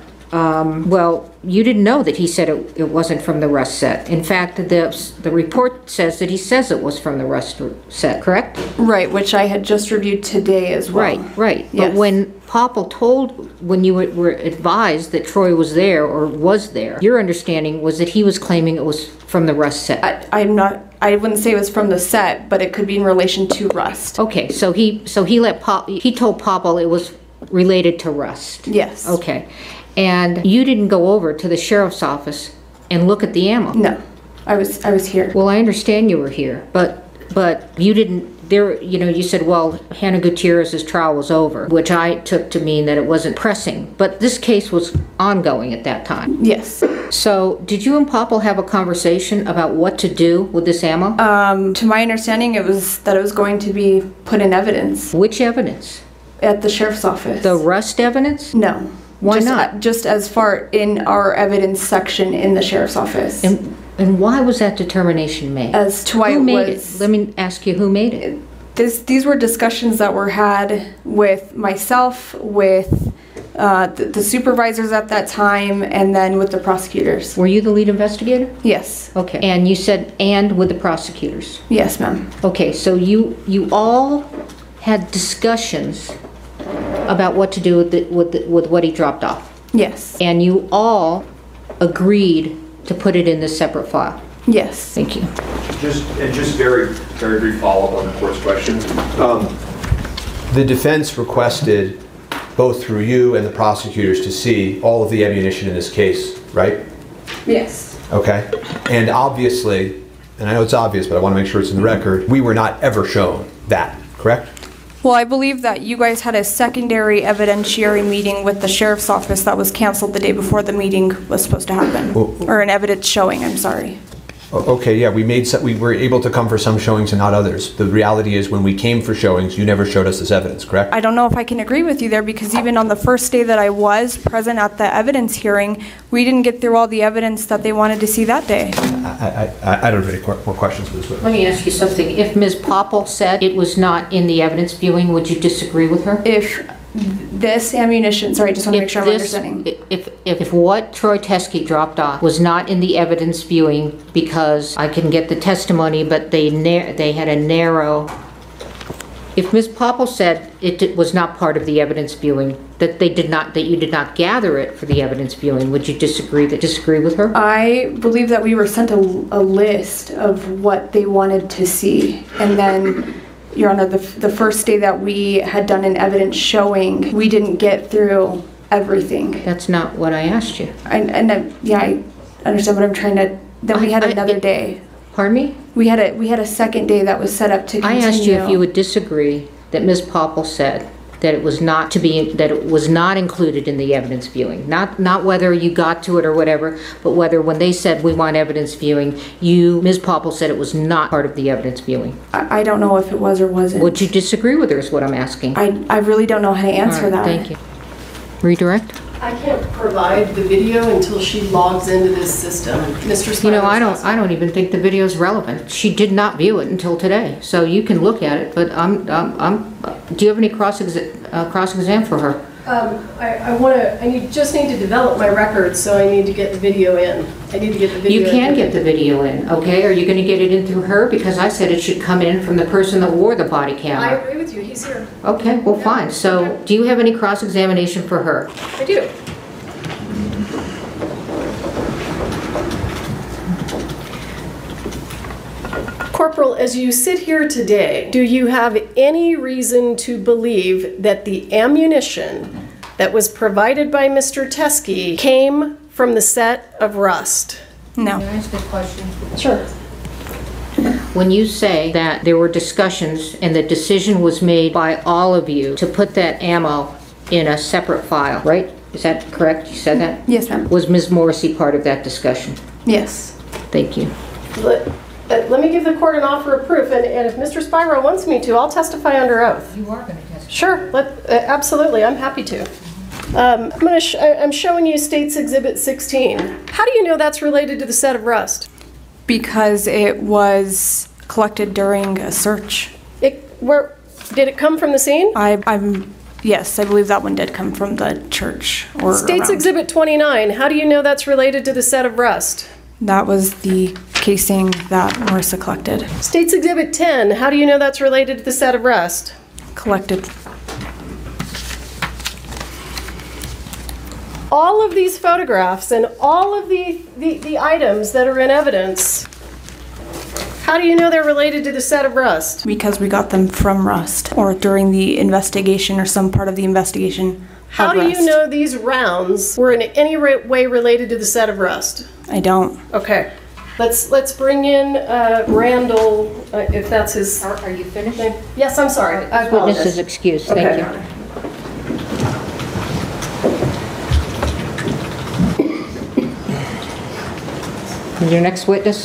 Speaker 7: you didn't know that he said it wasn't from the Rust set. In fact, the report says that he says it was from the Rust set, correct?
Speaker 8: Right, which I had just reviewed today as well.
Speaker 7: Right.
Speaker 8: Yes.
Speaker 7: But when Popple when you were advised that Troy was there or was there, your understanding was that he was claiming it was from the Rust set.
Speaker 8: I wouldn't say it was from the set, but it could be in relation to Rust.
Speaker 7: Okay, so he told Popple it was related to Rust.
Speaker 8: Yes.
Speaker 7: Okay. And you didn't go over to the sheriff's office and look at the ammo?
Speaker 8: No, I was here.
Speaker 7: Well, I understand you were here, but you didn't. You said, Hannah Gutierrez's trial was over, which I took to mean that it wasn't pressing. But this case was ongoing at that time.
Speaker 8: Yes.
Speaker 7: So, did you and Popple have a conversation about what to do with this ammo?
Speaker 8: To my understanding, it was going to be put in evidence.
Speaker 7: Which evidence?
Speaker 8: At the sheriff's office.
Speaker 7: The Rust evidence?
Speaker 8: No.
Speaker 7: Why not?
Speaker 8: Just as far in our evidence section in the sheriff's office.
Speaker 7: And why was that determination made?
Speaker 8: As to why
Speaker 7: who made it? Let me ask you, who made it?
Speaker 8: These were discussions that were had with myself, with the supervisors at that time, and then with the prosecutors.
Speaker 7: Were you the lead investigator?
Speaker 8: Yes.
Speaker 7: Okay. And you said, and with the prosecutors?
Speaker 8: Yes, ma'am.
Speaker 7: Okay, so you all had discussions about what to do with what he dropped off?
Speaker 8: Yes.
Speaker 7: And you all agreed to put it in this separate file?
Speaker 8: Yes.
Speaker 7: Thank you.
Speaker 6: Just very, very brief follow-up on the court's question. The defense requested, both through you and the prosecutors, to see all of the ammunition in this case, right?
Speaker 8: Yes.
Speaker 6: Okay. And obviously, and I know it's obvious, but I want to make sure it's in the record, we were not ever shown that, correct?
Speaker 8: Well, I believe that you guys had a secondary evidentiary meeting with the sheriff's office that was canceled the day before the meeting was supposed to happen. Or an evidence showing, I'm sorry.
Speaker 6: Okay, yeah, we were able to come for some showings and not others. The reality is when we came for showings, you never showed us this evidence, correct?
Speaker 8: I don't know if I can agree with you there, because even on the first day that I was present at the evidence hearing, we didn't get through all the evidence that they wanted to see that day.
Speaker 6: I don't have any more questions for this witness.
Speaker 7: Let me ask you something. If Ms. Popple said it was not in the evidence viewing, would you disagree with her?
Speaker 8: If this ammunition, sorry, I just want to make sure I'm understanding.
Speaker 7: If what Troy Teske dropped off was not in the evidence viewing, because I can get the testimony, but they had a narrow. If Ms. Popple said it was not part of the evidence viewing, that you did not gather it for the evidence viewing, would you disagree with her?
Speaker 8: I believe that we were sent a list of what they wanted to see, and then, Your Honor, the first day that we had done an evidence showing, we didn't get through everything.
Speaker 7: That's not what I asked you.
Speaker 8: Yeah, I understand what I'm trying to. Then we had another day.
Speaker 7: Pardon me?
Speaker 8: We had a second day that was set up to continue.
Speaker 7: I asked you if you would disagree that Ms. Popple said that it was not included in the evidence viewing. Not whether you got to it or whatever, but whether when they said we want evidence viewing, Ms. Popple said it was not part of the evidence viewing.
Speaker 8: I don't know if it was or wasn't.
Speaker 7: Would you disagree with her is what I'm asking.
Speaker 8: I really don't know how to answer that.
Speaker 7: Thank you. Redirect?
Speaker 4: I can't provide the video until she logs into this system. Mr. Spiro,
Speaker 7: I don't even think the video is relevant. She did not view it until today, so you can look at it. But do you have any cross-exam for her?
Speaker 4: I just need to develop my records, so I need to get the video in. I need to get the video in.
Speaker 7: You can get the video in, okay? Are you going to get it in through her? Because I said it should come in from the person that wore the body camera.
Speaker 4: I agree with you. He's here.
Speaker 7: Okay, well, fine. So, do you have any cross-examination for her?
Speaker 4: I do. Corporal, as you sit here today, do you have any reason to believe that the ammunition that was provided by Mr. Teske came from the set of Rust?
Speaker 8: No.
Speaker 7: Can I ask a question?
Speaker 4: Sure.
Speaker 7: When you say that there were discussions and the decision was made by all of you to put that ammo in a separate file, right? Is that correct? You said that?
Speaker 8: Yes, ma'am.
Speaker 7: Was Ms. Morrissey part of that discussion?
Speaker 8: Yes.
Speaker 7: Thank you.
Speaker 4: Let me give the court an offer of proof, and if Mr. Spiro wants me to, I'll testify under oath.
Speaker 7: You are going to testify?
Speaker 4: Sure, absolutely, I'm happy to. I'm showing you State's Exhibit 16. How do you know that's related to the set of Rust?
Speaker 8: Because it was collected during a search.
Speaker 4: Did it come from the scene?
Speaker 8: Yes, I believe that one did come from the church or
Speaker 4: State's
Speaker 8: around.
Speaker 4: Exhibit 29. How do you know that's related to the set of Rust?
Speaker 8: That was the casing that Marissa collected.
Speaker 4: State's Exhibit 10. How do you know that's related to the set of Rust?
Speaker 8: Collected.
Speaker 4: All of these photographs and all of the items that are in evidence, how do you know they're related to the set of Rust?
Speaker 8: Because we got them from Rust, or during the investigation or some part of the investigation.
Speaker 4: How do you know these rounds were in any way related to the set of Rust?
Speaker 8: I don't.
Speaker 4: Okay. Let's bring in Randall, if that's his...
Speaker 7: Are you finished?
Speaker 4: Yes, I'm sorry. I apologize.
Speaker 7: Witness is excused. Thank
Speaker 4: Okay.
Speaker 7: you. And your next witness?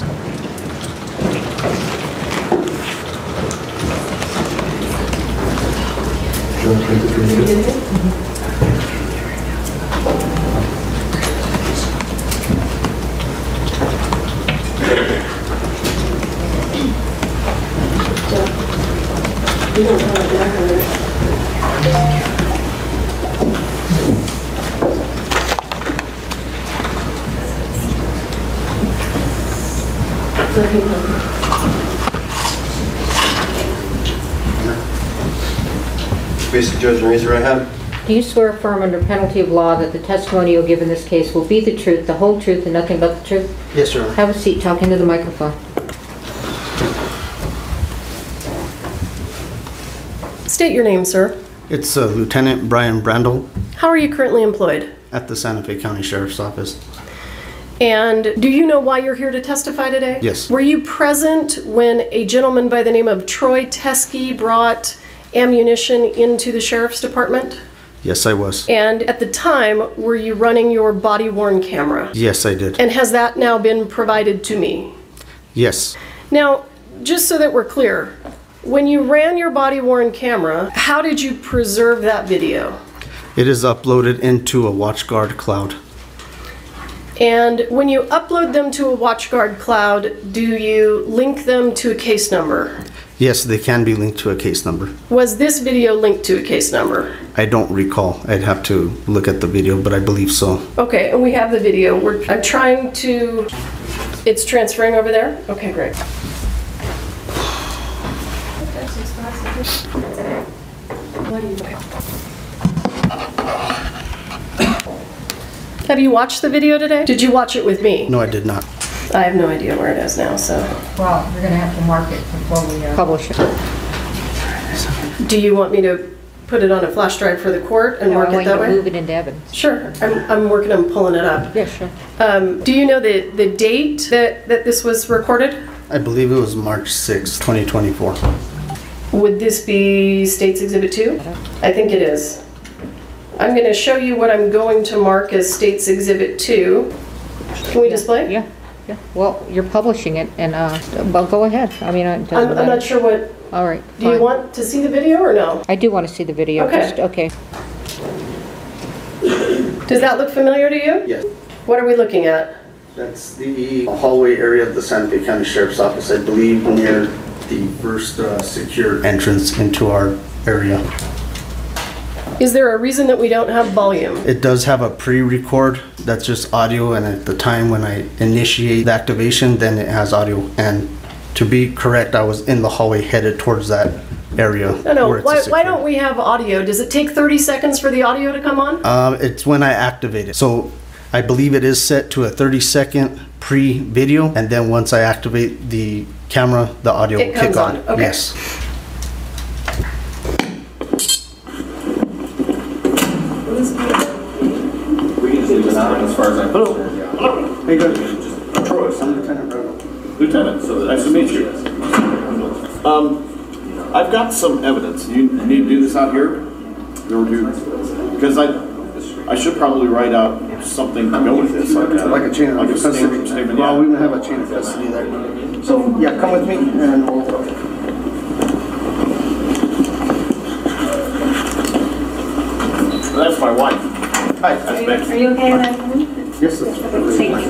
Speaker 9: Basic judge, raise your right hand.
Speaker 7: Do you swear affirm under penalty of law that the testimony you'll give in this case will be the truth, the whole truth, and nothing but the truth?
Speaker 9: Yes, sir.
Speaker 7: Have a seat. Talk into the microphone.
Speaker 4: State your name, sir.
Speaker 9: It's Lieutenant Brian Brandel
Speaker 4: How are you currently employed?
Speaker 9: at the Santa Fe County Sheriff's Office.
Speaker 4: And do you know why you're here to testify today?
Speaker 9: Yes.
Speaker 4: Were you present when a gentleman by the name of Troy Teske brought ammunition into the Sheriff's Department?
Speaker 9: Yes, I was.
Speaker 4: And at the time, were you running your body-worn camera?
Speaker 9: Yes, I did.
Speaker 4: And has that now been provided to me?
Speaker 9: Yes.
Speaker 4: Now, just so that we're clear, when you ran your body-worn camera, how did you preserve that video?
Speaker 9: It is uploaded into a WatchGuard cloud.
Speaker 4: And when you upload them to a WatchGuard cloud, do you link them to a case number?
Speaker 9: Yes, they can be linked to a case number.
Speaker 4: Was this video linked to a case number?
Speaker 9: I don't recall. I'd have to look at the video, but I believe so.
Speaker 4: Okay, and we have the video. I'm trying to... It's transferring over there? Okay, great. Have you watched the video today? Did you watch it with me?
Speaker 9: No, I did not.
Speaker 4: I have no idea where it is now, so...
Speaker 5: Well, you're going to have to mark it before we publish it.
Speaker 4: Do you want me to put it on a flash drive for the court and mark it that way?
Speaker 5: Move it into Evans.
Speaker 4: Sure. I'm working on pulling it up.
Speaker 5: Yeah, sure.
Speaker 4: Do you know the date that this was recorded?
Speaker 9: I believe it was March 6, 2024.
Speaker 4: Would this be State's Exhibit 2? I think it is. I'm going to show you what I'm going to mark as State's Exhibit 2. Can we display?
Speaker 5: Yeah. Yeah. Well, you're publishing it, and well, go ahead. I mean, it doesn't matter.
Speaker 4: I'm not sure what...
Speaker 5: All right.
Speaker 4: Do you want to see the video or no?
Speaker 5: I do want to see the video.
Speaker 4: Okay.
Speaker 5: Okay.
Speaker 4: Does that look familiar to you?
Speaker 9: Yes.
Speaker 4: What are we looking at?
Speaker 9: That's the hallway area of the Santa Fe County Sheriff's Office, I believe, near the first secure entrance into our area.
Speaker 4: Is there a reason that we don't have volume?
Speaker 9: It does have a pre-record that's just audio, and at the time when I initiate the activation, then it has audio. And to be correct, I was in the hallway headed towards that area.
Speaker 4: No. Why don't we have audio? Does it take 30 seconds for the audio to come on?
Speaker 9: It's when I activate it. So I believe it is set to a 30-second pre-video, and then once I activate the camera, the audio will kick on.
Speaker 4: Okay.
Speaker 9: Yes.
Speaker 10: As far as I'm concerned, yeah.
Speaker 9: Hello. Hey, good.
Speaker 10: Troy,
Speaker 9: I'm Lieutenant Brandon.
Speaker 10: Lieutenant, so nice to meet you. I've got some evidence. You need to do this out here? Because I should probably write out something to go with this.
Speaker 9: Like a chain of custody.
Speaker 10: Statement,
Speaker 9: Well,
Speaker 10: yeah.
Speaker 9: we would have a chain of custody there. So, yeah, come with me and we'll...
Speaker 10: That's my wife.
Speaker 9: Hi.
Speaker 10: That's Becky.
Speaker 11: Are you okay with that?
Speaker 9: Yes, that's
Speaker 11: Thank you.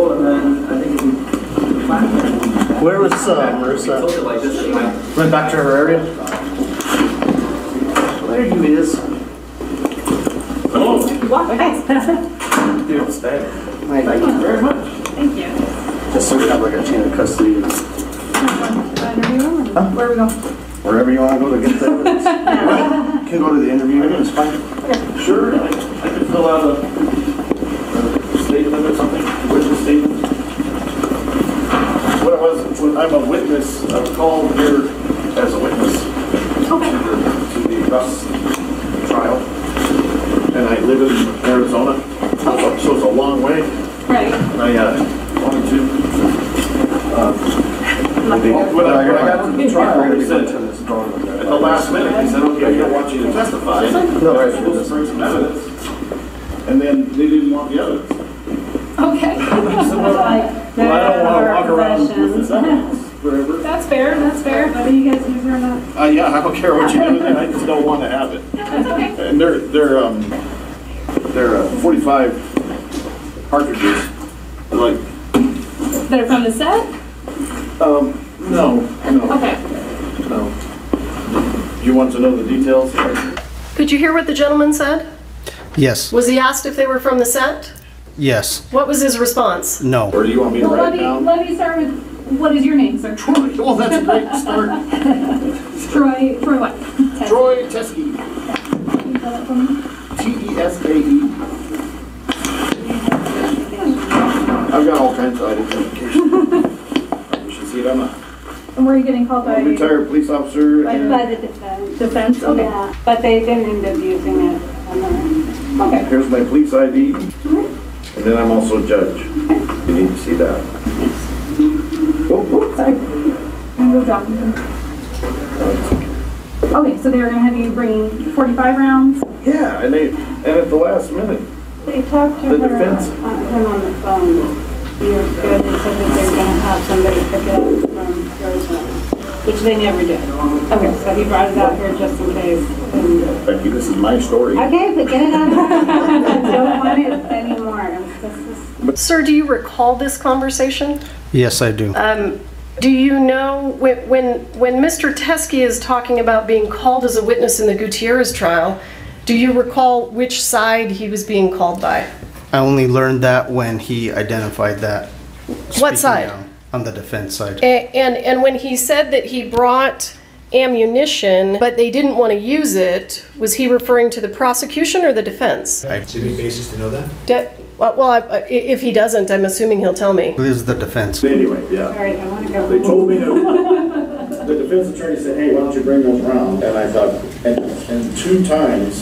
Speaker 9: Where was Marissa? Went back to her area? There you is.
Speaker 10: Hello.
Speaker 11: Thanks.
Speaker 10: Outstanding.
Speaker 9: Thank you very much.
Speaker 11: Thank you.
Speaker 9: Just so we have like a chain of custody.
Speaker 11: Where are we going?
Speaker 9: Wherever you want to go to get the evidence. You can go to the interview room, it's fine.
Speaker 10: Sure, I could fill out a statement or something, witness statement. What it was, when I'm a witness, I'm called here as a witness to the Russ trial. And I live in Arizona, so it's a long way.
Speaker 11: Right.
Speaker 10: And I wanted to, when I got to the trial, they said, at the last minute, he said, okay, I don't want you to testify. No, I was supposed to bring some evidence. And then they didn't want the evidence.
Speaker 11: Okay.
Speaker 10: I said, well, I don't want to walk around with this evidence forever.
Speaker 11: That's fair, whether you guys use it or not.
Speaker 10: Yeah, I don't care what you do with it, I just don't want to have it.
Speaker 11: That's okay.
Speaker 10: And they're 45 cartridges, like,
Speaker 11: That are from the set?
Speaker 10: no.
Speaker 11: Okay.
Speaker 10: No. You want to know the details?
Speaker 4: Could you hear what the gentleman said?
Speaker 9: Yes.
Speaker 4: Was he asked if they were from the set?
Speaker 9: Yes.
Speaker 4: What was his response?
Speaker 9: No.
Speaker 10: Or do you want me to
Speaker 11: Well,
Speaker 10: write it down?
Speaker 11: let me start with, what is your name, sir?
Speaker 10: Troy. Well, that's a great start.
Speaker 11: Troy what?
Speaker 10: Troy Teske.
Speaker 11: Can you spell that for me?
Speaker 10: T-E-S-K-E. I've got all kinds of identification. You should see it on a
Speaker 11: And where are you getting called by?
Speaker 10: retired police officer. and-
Speaker 11: By the defense. Defense, okay.
Speaker 12: Yeah, but they didn't end up using it.
Speaker 11: Okay.
Speaker 10: Here's my police ID, and then I'm also a judge. You need to see that.
Speaker 11: Sorry. I'm gonna drop them. Okay, so they were gonna have you bring 45 rounds?
Speaker 10: Yeah, and at the last minute,
Speaker 12: They talked to
Speaker 10: The
Speaker 12: her,
Speaker 10: defense?
Speaker 12: him on the phone. You're good. They said that they're gonna have somebody pick it up from Arizona, which they never did. Okay, so he brought it out here just in case. And
Speaker 10: Becky, this is my story.
Speaker 12: okay, but get it out. I don't want it anymore.
Speaker 4: Sir, do you recall this conversation?
Speaker 9: Yes, I do.
Speaker 4: Do you know when Mr. Teskey is talking about being called as a witness in the Gutierrez trial, do you recall which side he was being called by?
Speaker 9: I only learned that when he identified that.
Speaker 4: What side?
Speaker 9: On the defense side.
Speaker 4: And when he said that he brought ammunition, but they didn't want to use it, was he referring to the prosecution or the defense?
Speaker 6: Do you have any basis to know that?
Speaker 4: If he doesn't, I'm assuming he'll tell me.
Speaker 9: It is the defense.
Speaker 10: Anyway, yeah.
Speaker 12: All right, I want to go.
Speaker 10: They told me to, the defense attorney said, hey, why don't you bring those rounds? And I thought, and 2 times,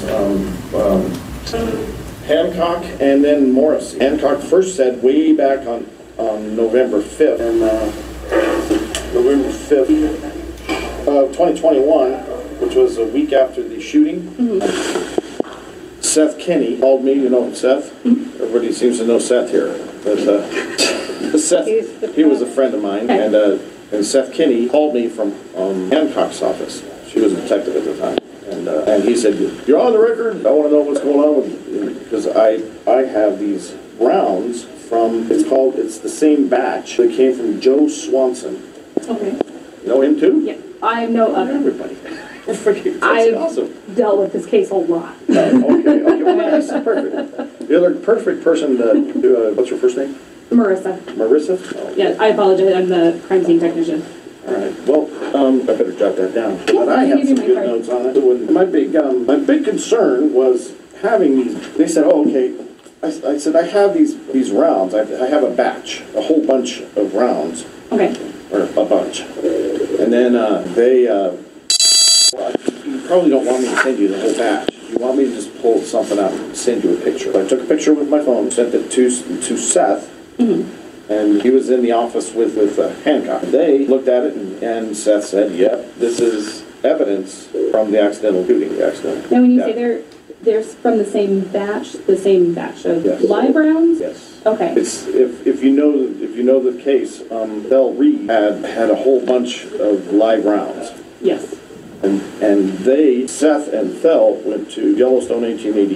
Speaker 10: Hancock and then Morris. Hancock first said way back on November 5th, and November 5th of 2021, which was a week after the shooting. Seth Kinney called me, you know Seth? Everybody seems to know Seth here. But Seth, he was a friend of mine, and Seth Kinney called me from Hancock's office. She was a detective at the time. And he said, you're on the record? I want to know what's going on with you. Because I have these rounds from, it's the same batch that came from Joe Swanson.
Speaker 13: Okay.
Speaker 10: You know him too?
Speaker 13: Yeah, I know of him.
Speaker 10: Everybody.
Speaker 13: I've
Speaker 10: awesome.
Speaker 13: dealt with this case a lot.
Speaker 10: Okay, well, that's perfect. The other perfect person to do, what's your first name?
Speaker 13: Marissa.
Speaker 10: Marissa? Oh.
Speaker 13: Yeah, I apologize. I'm the crime scene technician.
Speaker 10: All right. Well, I better jot that down.
Speaker 13: Yeah,
Speaker 10: But I
Speaker 13: you
Speaker 10: have
Speaker 13: can
Speaker 10: some
Speaker 13: give me
Speaker 10: good
Speaker 13: my
Speaker 10: notes on it. My big concern was having these. They said, "Oh, okay." I said, "I have these rounds. I have a batch, a whole bunch of rounds."
Speaker 13: Okay.
Speaker 10: Or a bunch. And then they. Well, you probably don't want me to send you the whole batch. You want me to just pull something out and send you a picture. I took a picture with my phone, sent it to Seth. And he was in the office with Hancock. They looked at it, and Seth said, yep, this is evidence from the accidental shooting.
Speaker 13: Now, when you say they're from the same batch of live rounds?
Speaker 10: Yes.
Speaker 13: Okay.
Speaker 10: It's if you know the case, Thel Reed had a whole bunch of live rounds.
Speaker 13: Yes.
Speaker 10: And they, Seth and Thel, went to Yellowstone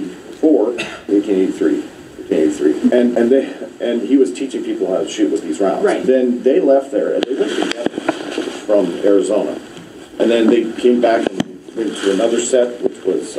Speaker 10: 1883. And he was teaching people how to shoot with these rounds.
Speaker 13: Right.
Speaker 10: Then they left there and they went together from Arizona. And then they came back and went to another set, which was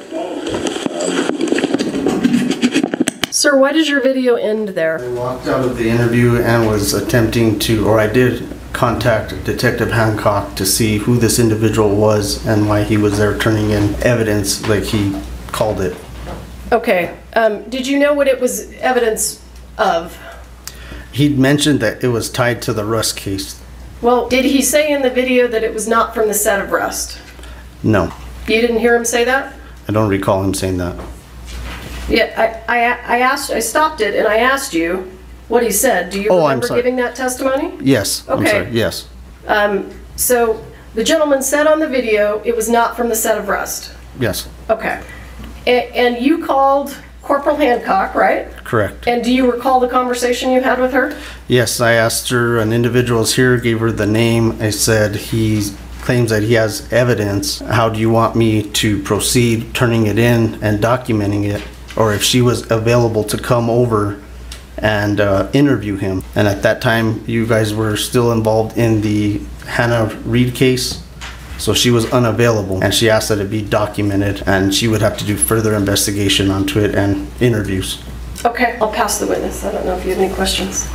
Speaker 4: Sir, why does your video end there?
Speaker 9: I walked out of the interview and was attempting to, or I did contact Detective Hancock to see who this individual was and why he was there turning in evidence like he called it.
Speaker 4: Okay. Did you know what it was evidence of?
Speaker 9: He'd mentioned that it was tied to the Rust case.
Speaker 4: Well, did he say in the video that it was not from the set of Rust?
Speaker 9: No,
Speaker 4: You didn't hear him say that?
Speaker 9: I don't recall him saying that.
Speaker 4: Yeah, I stopped it and I asked you what he said. Do you remember giving that testimony?
Speaker 9: Yes, I'm
Speaker 4: Okay.
Speaker 9: sorry, yes.
Speaker 4: So the gentleman said on the video it was not from the set of Rust.
Speaker 9: Yes,
Speaker 4: Okay. And you called Corporal Hancock, right?
Speaker 9: correct.
Speaker 4: And do you recall the conversation you had with her?
Speaker 9: Yes, I asked her, an individual's here, gave her the name. I said, he claims that he has evidence. How do you want me to proceed turning it in and documenting it? Or if she was available to come over and interview him. And at that time, you guys were still involved in the Hannah Reed case. So she was unavailable and she asked that it be documented and she would have to do further investigation onto it and interviews.
Speaker 4: Okay, I'll pass the witness. I don't know if you have any questions.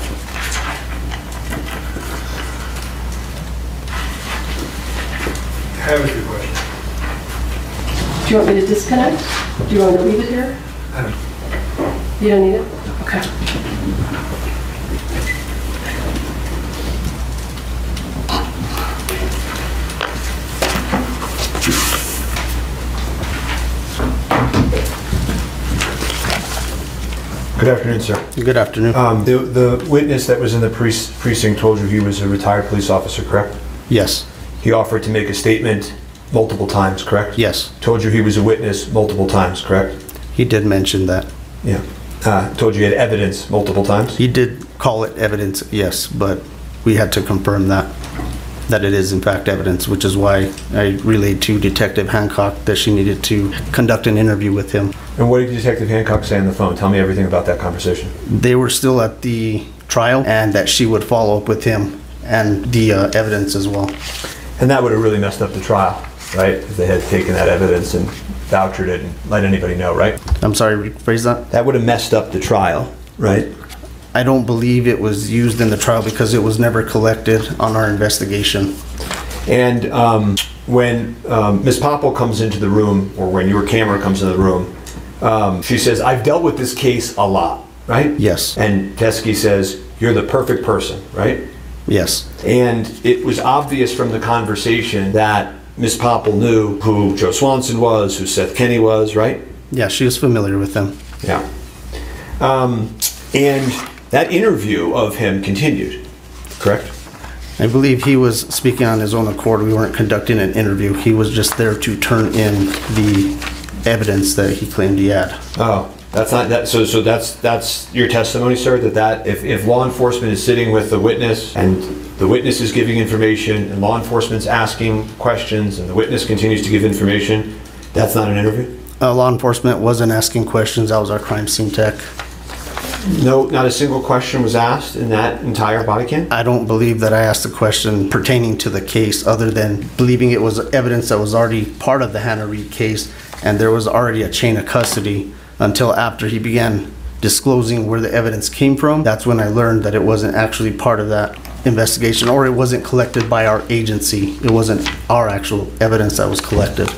Speaker 6: I have a few questions.
Speaker 4: Do you want me to disconnect? Do you want me to leave it here?
Speaker 6: I don't.
Speaker 4: You don't need it? Okay.
Speaker 6: Good afternoon, sir.
Speaker 9: Good afternoon.
Speaker 6: The witness that was in the precinct told you he was a retired police officer, correct?
Speaker 9: Yes.
Speaker 6: He offered to make a statement multiple times, correct?
Speaker 9: Yes.
Speaker 6: Told you he was a witness multiple times, correct?
Speaker 9: He did mention that.
Speaker 6: Yeah. Told you he had evidence multiple times?
Speaker 9: He did call it evidence, yes, but we had to confirm that it is in fact evidence, which is why I relayed to Detective Hancock that she needed to conduct an interview with him.
Speaker 6: And what did Detective Hancock say on the phone? Tell me everything about that conversation.
Speaker 9: They were still at the trial, and that she would follow up with him and the evidence as well.
Speaker 6: And that would have really messed up the trial, right? If they had taken that evidence and vouchered it and let anybody know, right?
Speaker 9: I'm sorry, rephrase that?
Speaker 6: That would have messed up the trial, right?
Speaker 9: I don't believe it was used in the trial because it was never collected on our investigation.
Speaker 6: And when Ms. Popple comes into the room, or when your camera comes into the room, she says, I've dealt with this case a lot, right?
Speaker 9: Yes.
Speaker 6: And Teske says, you're the perfect person, right?
Speaker 9: Yes.
Speaker 6: And it was obvious from the conversation that Ms. Popple knew who Joe Swanson was, who Seth Kenney was, right?
Speaker 9: Yeah, she was familiar with them.
Speaker 6: Yeah. And that interview of him continued, correct?
Speaker 9: I believe he was speaking on his own accord. We weren't conducting an interview. He was just there to turn in the evidence that he claimed he had.
Speaker 6: Oh, that's not that. So that's your testimony, sir. That if law enforcement is sitting with the witness and the witness is giving information and law enforcement's asking questions and the witness continues to give information, that's not an interview?
Speaker 9: Law enforcement wasn't asking questions. That was our crime scene tech.
Speaker 6: No, not a single question was asked in that entire body cam?
Speaker 9: I don't believe that I asked a question pertaining to the case other than believing it was evidence that was already part of the Hannah Reed case, and there was already a chain of custody until after he began disclosing where the evidence came from. That's when I learned that it wasn't actually part of that investigation, or it wasn't collected by our agency. It wasn't our actual evidence that was collected.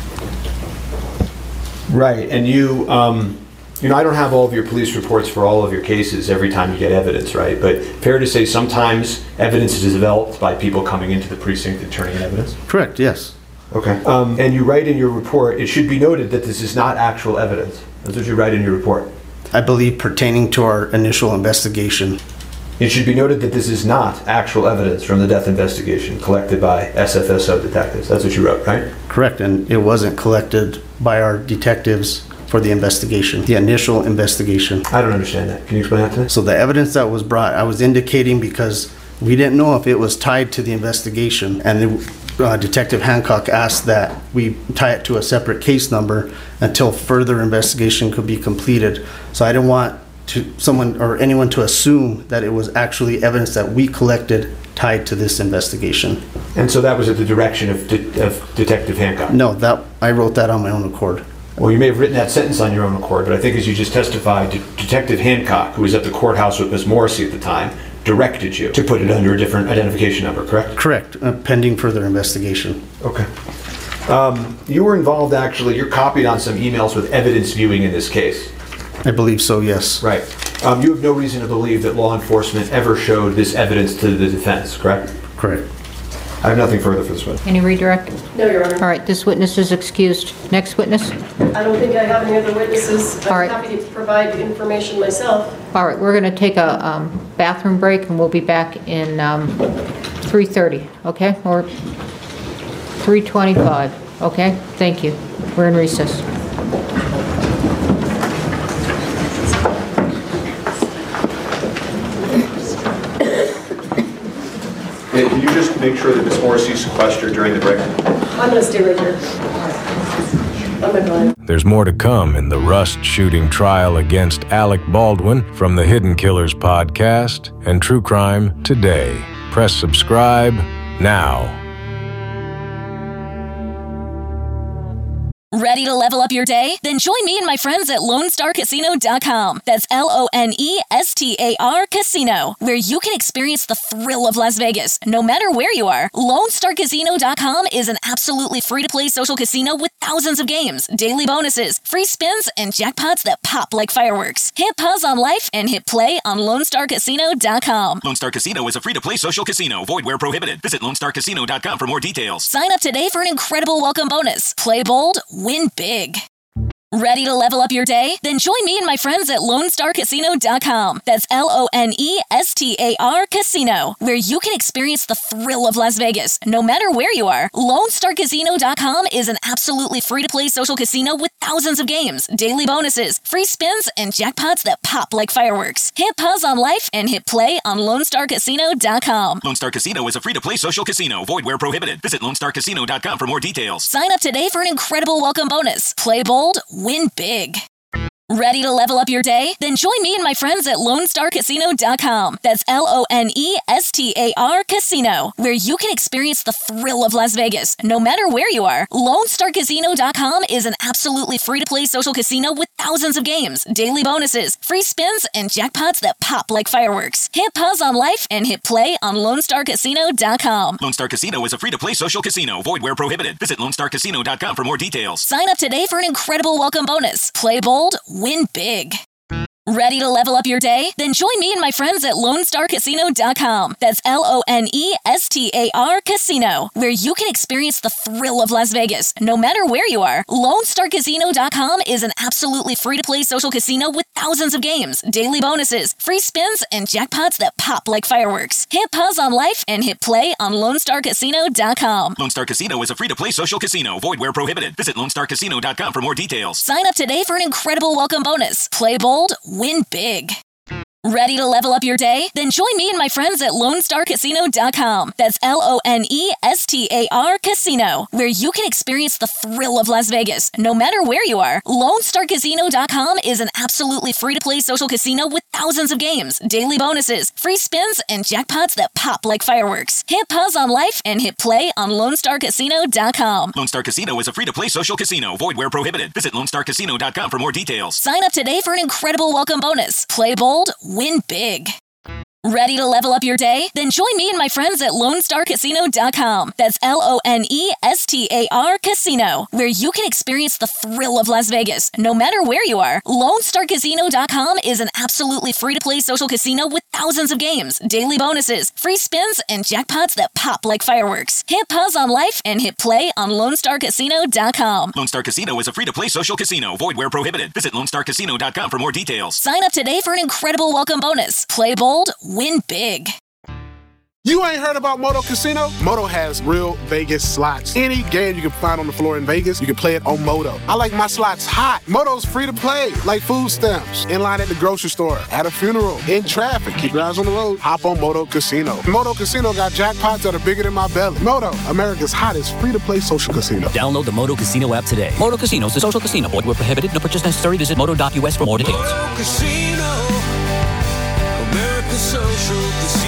Speaker 6: Right, and you know, I don't have all of your police reports for all of your cases every time you get evidence, right? But fair to say sometimes evidence is developed by people coming into the precinct and turning in evidence?
Speaker 9: Correct, yes.
Speaker 6: Okay. And you write in your report, it should be noted that this is not actual evidence. That's what you write in your report.
Speaker 9: I believe pertaining to our initial investigation.
Speaker 6: It should be noted that this is not actual evidence from the death investigation collected by SFSO detectives. That's what you wrote, right?
Speaker 9: Correct, and it wasn't collected by our detectives for the investigation, the initial investigation.
Speaker 6: I don't understand that. Can you explain that to me?
Speaker 9: So the evidence that was brought, I was indicating because we didn't know if it was tied to the investigation, and Detective Hancock asked that we tie it to a separate case number until further investigation could be completed. So I didn't want someone or anyone to assume that it was actually evidence that we collected tied to this investigation.
Speaker 6: And so that was at the direction of Detective Hancock?
Speaker 9: No, I wrote that on my own accord.
Speaker 6: Well, you may have written that sentence on your own accord, but I think as you just testified, Detective Hancock, who was at the courthouse with Ms. Morrissey at the time, directed you to put it under a different identification number, correct?
Speaker 9: Correct, pending further investigation.
Speaker 6: Okay. You were involved, actually, you're copied on some emails with evidence viewing in this case.
Speaker 9: I believe so, yes.
Speaker 6: Right. You have no reason to believe that law enforcement ever showed this evidence to the defense, correct?
Speaker 9: Correct.
Speaker 6: I have nothing further for this witness.
Speaker 7: Any redirect?
Speaker 4: No, Your Honor.
Speaker 7: All right, this witness is excused. Next witness?
Speaker 4: I don't think I have any other witnesses.
Speaker 7: All
Speaker 4: I'm
Speaker 7: right.
Speaker 4: happy to provide information myself.
Speaker 7: All right, we're going to take a bathroom break, and we'll be back in 3:30, okay? Or 3:25, okay? Thank you. We're in recess.
Speaker 6: Hey, can you just make sure that Ms. Morrissey's sequestered during the break?
Speaker 4: I'm going to stay right here. I'm going to go ahead.
Speaker 3: There's more to come in the Rust shooting trial against Alec Baldwin from the Hidden Killers podcast and True Crime Today. Press subscribe now.
Speaker 1: Ready to level up your day? Then join me and my friends at LoneStarCasino.com. That's LoneStar Casino, where you can experience the thrill of Las Vegas, no matter where you are. LoneStarCasino.com is an absolutely free-to-play social casino with thousands of games, daily bonuses, free spins, and jackpots that pop like fireworks. Hit pause on life and hit play on LoneStarCasino.com.
Speaker 2: Lone Star Casino is a free-to-play social casino. Void where prohibited. Visit LoneStarCasino.com for more details.
Speaker 1: Sign up today for an incredible welcome bonus. Play bold, win big. Ready to level up your day? Then join me and my friends at LoneStarCasino.com. That's LoneStar Casino, where you can experience the thrill of Las Vegas, no matter where you are. LoneStarCasino.com is an absolutely free-to-play social casino with thousands of games, daily bonuses, free spins, and jackpots that pop like fireworks. Hit pause on life and hit play on LoneStarCasino.com.
Speaker 2: Lone Star Casino is a free-to-play social casino. Void where prohibited. Visit LoneStarCasino.com for more details.
Speaker 1: Sign up today for an incredible welcome bonus. Play bold, win big. Ready to level up your day? Then join me and my friends at LoneStarCasino.com. That's LoneStar Casino, where you can experience the thrill of Las Vegas, no matter where you are. LoneStarCasino.com is an absolutely free-to-play social casino with thousands of games, daily bonuses, free spins, and jackpots that pop like fireworks. Hit pause on life and hit play on LoneStarCasino.com.
Speaker 2: Lone Star Casino is a free-to-play social casino. Void where prohibited. Visit LoneStarCasino.com for more details.
Speaker 1: Sign up today for an incredible welcome bonus. Play bold, win big. Ready to level up your day? Then join me and my friends at LoneStarCasino.com. That's LoneStar Casino, where you can experience the thrill of Las Vegas, no matter where you are. LoneStarCasino.com is an absolutely free-to-play social casino with thousands of games, daily bonuses, free spins, and jackpots that pop like fireworks. Hit pause on life and hit play on LoneStarCasino.com.
Speaker 2: Lone Star Casino is a free-to-play social casino. Void where prohibited. Visit LoneStarCasino.com for more details.
Speaker 1: Sign up today for an incredible welcome bonus. Play bold, win big. Ready to level up your day? Then join me and my friends at LoneStarCasino.com. That's LoneStar Casino, where you can experience the thrill of Las Vegas, no matter where you are. LoneStarCasino.com is an absolutely free-to-play social casino with thousands of games, daily bonuses, free spins, and jackpots that pop like fireworks. Hit pause on life and hit play on LoneStarCasino.com.
Speaker 2: Lone Star Casino is a free-to-play social casino. Void where prohibited. Visit LoneStarCasino.com for more details.
Speaker 1: Sign up today for an incredible welcome bonus. Play bold, win big. Ready to level up your day? Then join me and my friends at LoneStarCasino.com. That's LoneStar Casino, where you can experience the thrill of Las Vegas, no matter where you are. LoneStarCasino.com is an absolutely free-to-play social casino with thousands of games, daily bonuses, free spins, and jackpots that pop like fireworks. Hit pause on life and hit play on LoneStarCasino.com.
Speaker 2: Lone Star Casino is a free-to-play social casino. Void where prohibited. Visit LoneStarCasino.com for more details.
Speaker 1: Sign up today for an incredible welcome bonus. Play bold, win big.
Speaker 14: You ain't heard about Moto Casino? Moto has real Vegas slots. Any game you can find on the floor in Vegas, you can play it on Moto. I like my slots hot. Moto's free to play, like food stamps, in line at the grocery store, at a funeral, in traffic. Keep your eyes on the road. Hop on Moto Casino. Moto Casino got jackpots that are bigger than my belly. Moto, America's hottest free-to-play social casino.
Speaker 15: Download the Moto Casino app today. Moto Casino is a social casino. Void where prohibited. No purchase necessary. Visit moto.us for more details.
Speaker 16: Moto Casino, America's social casino.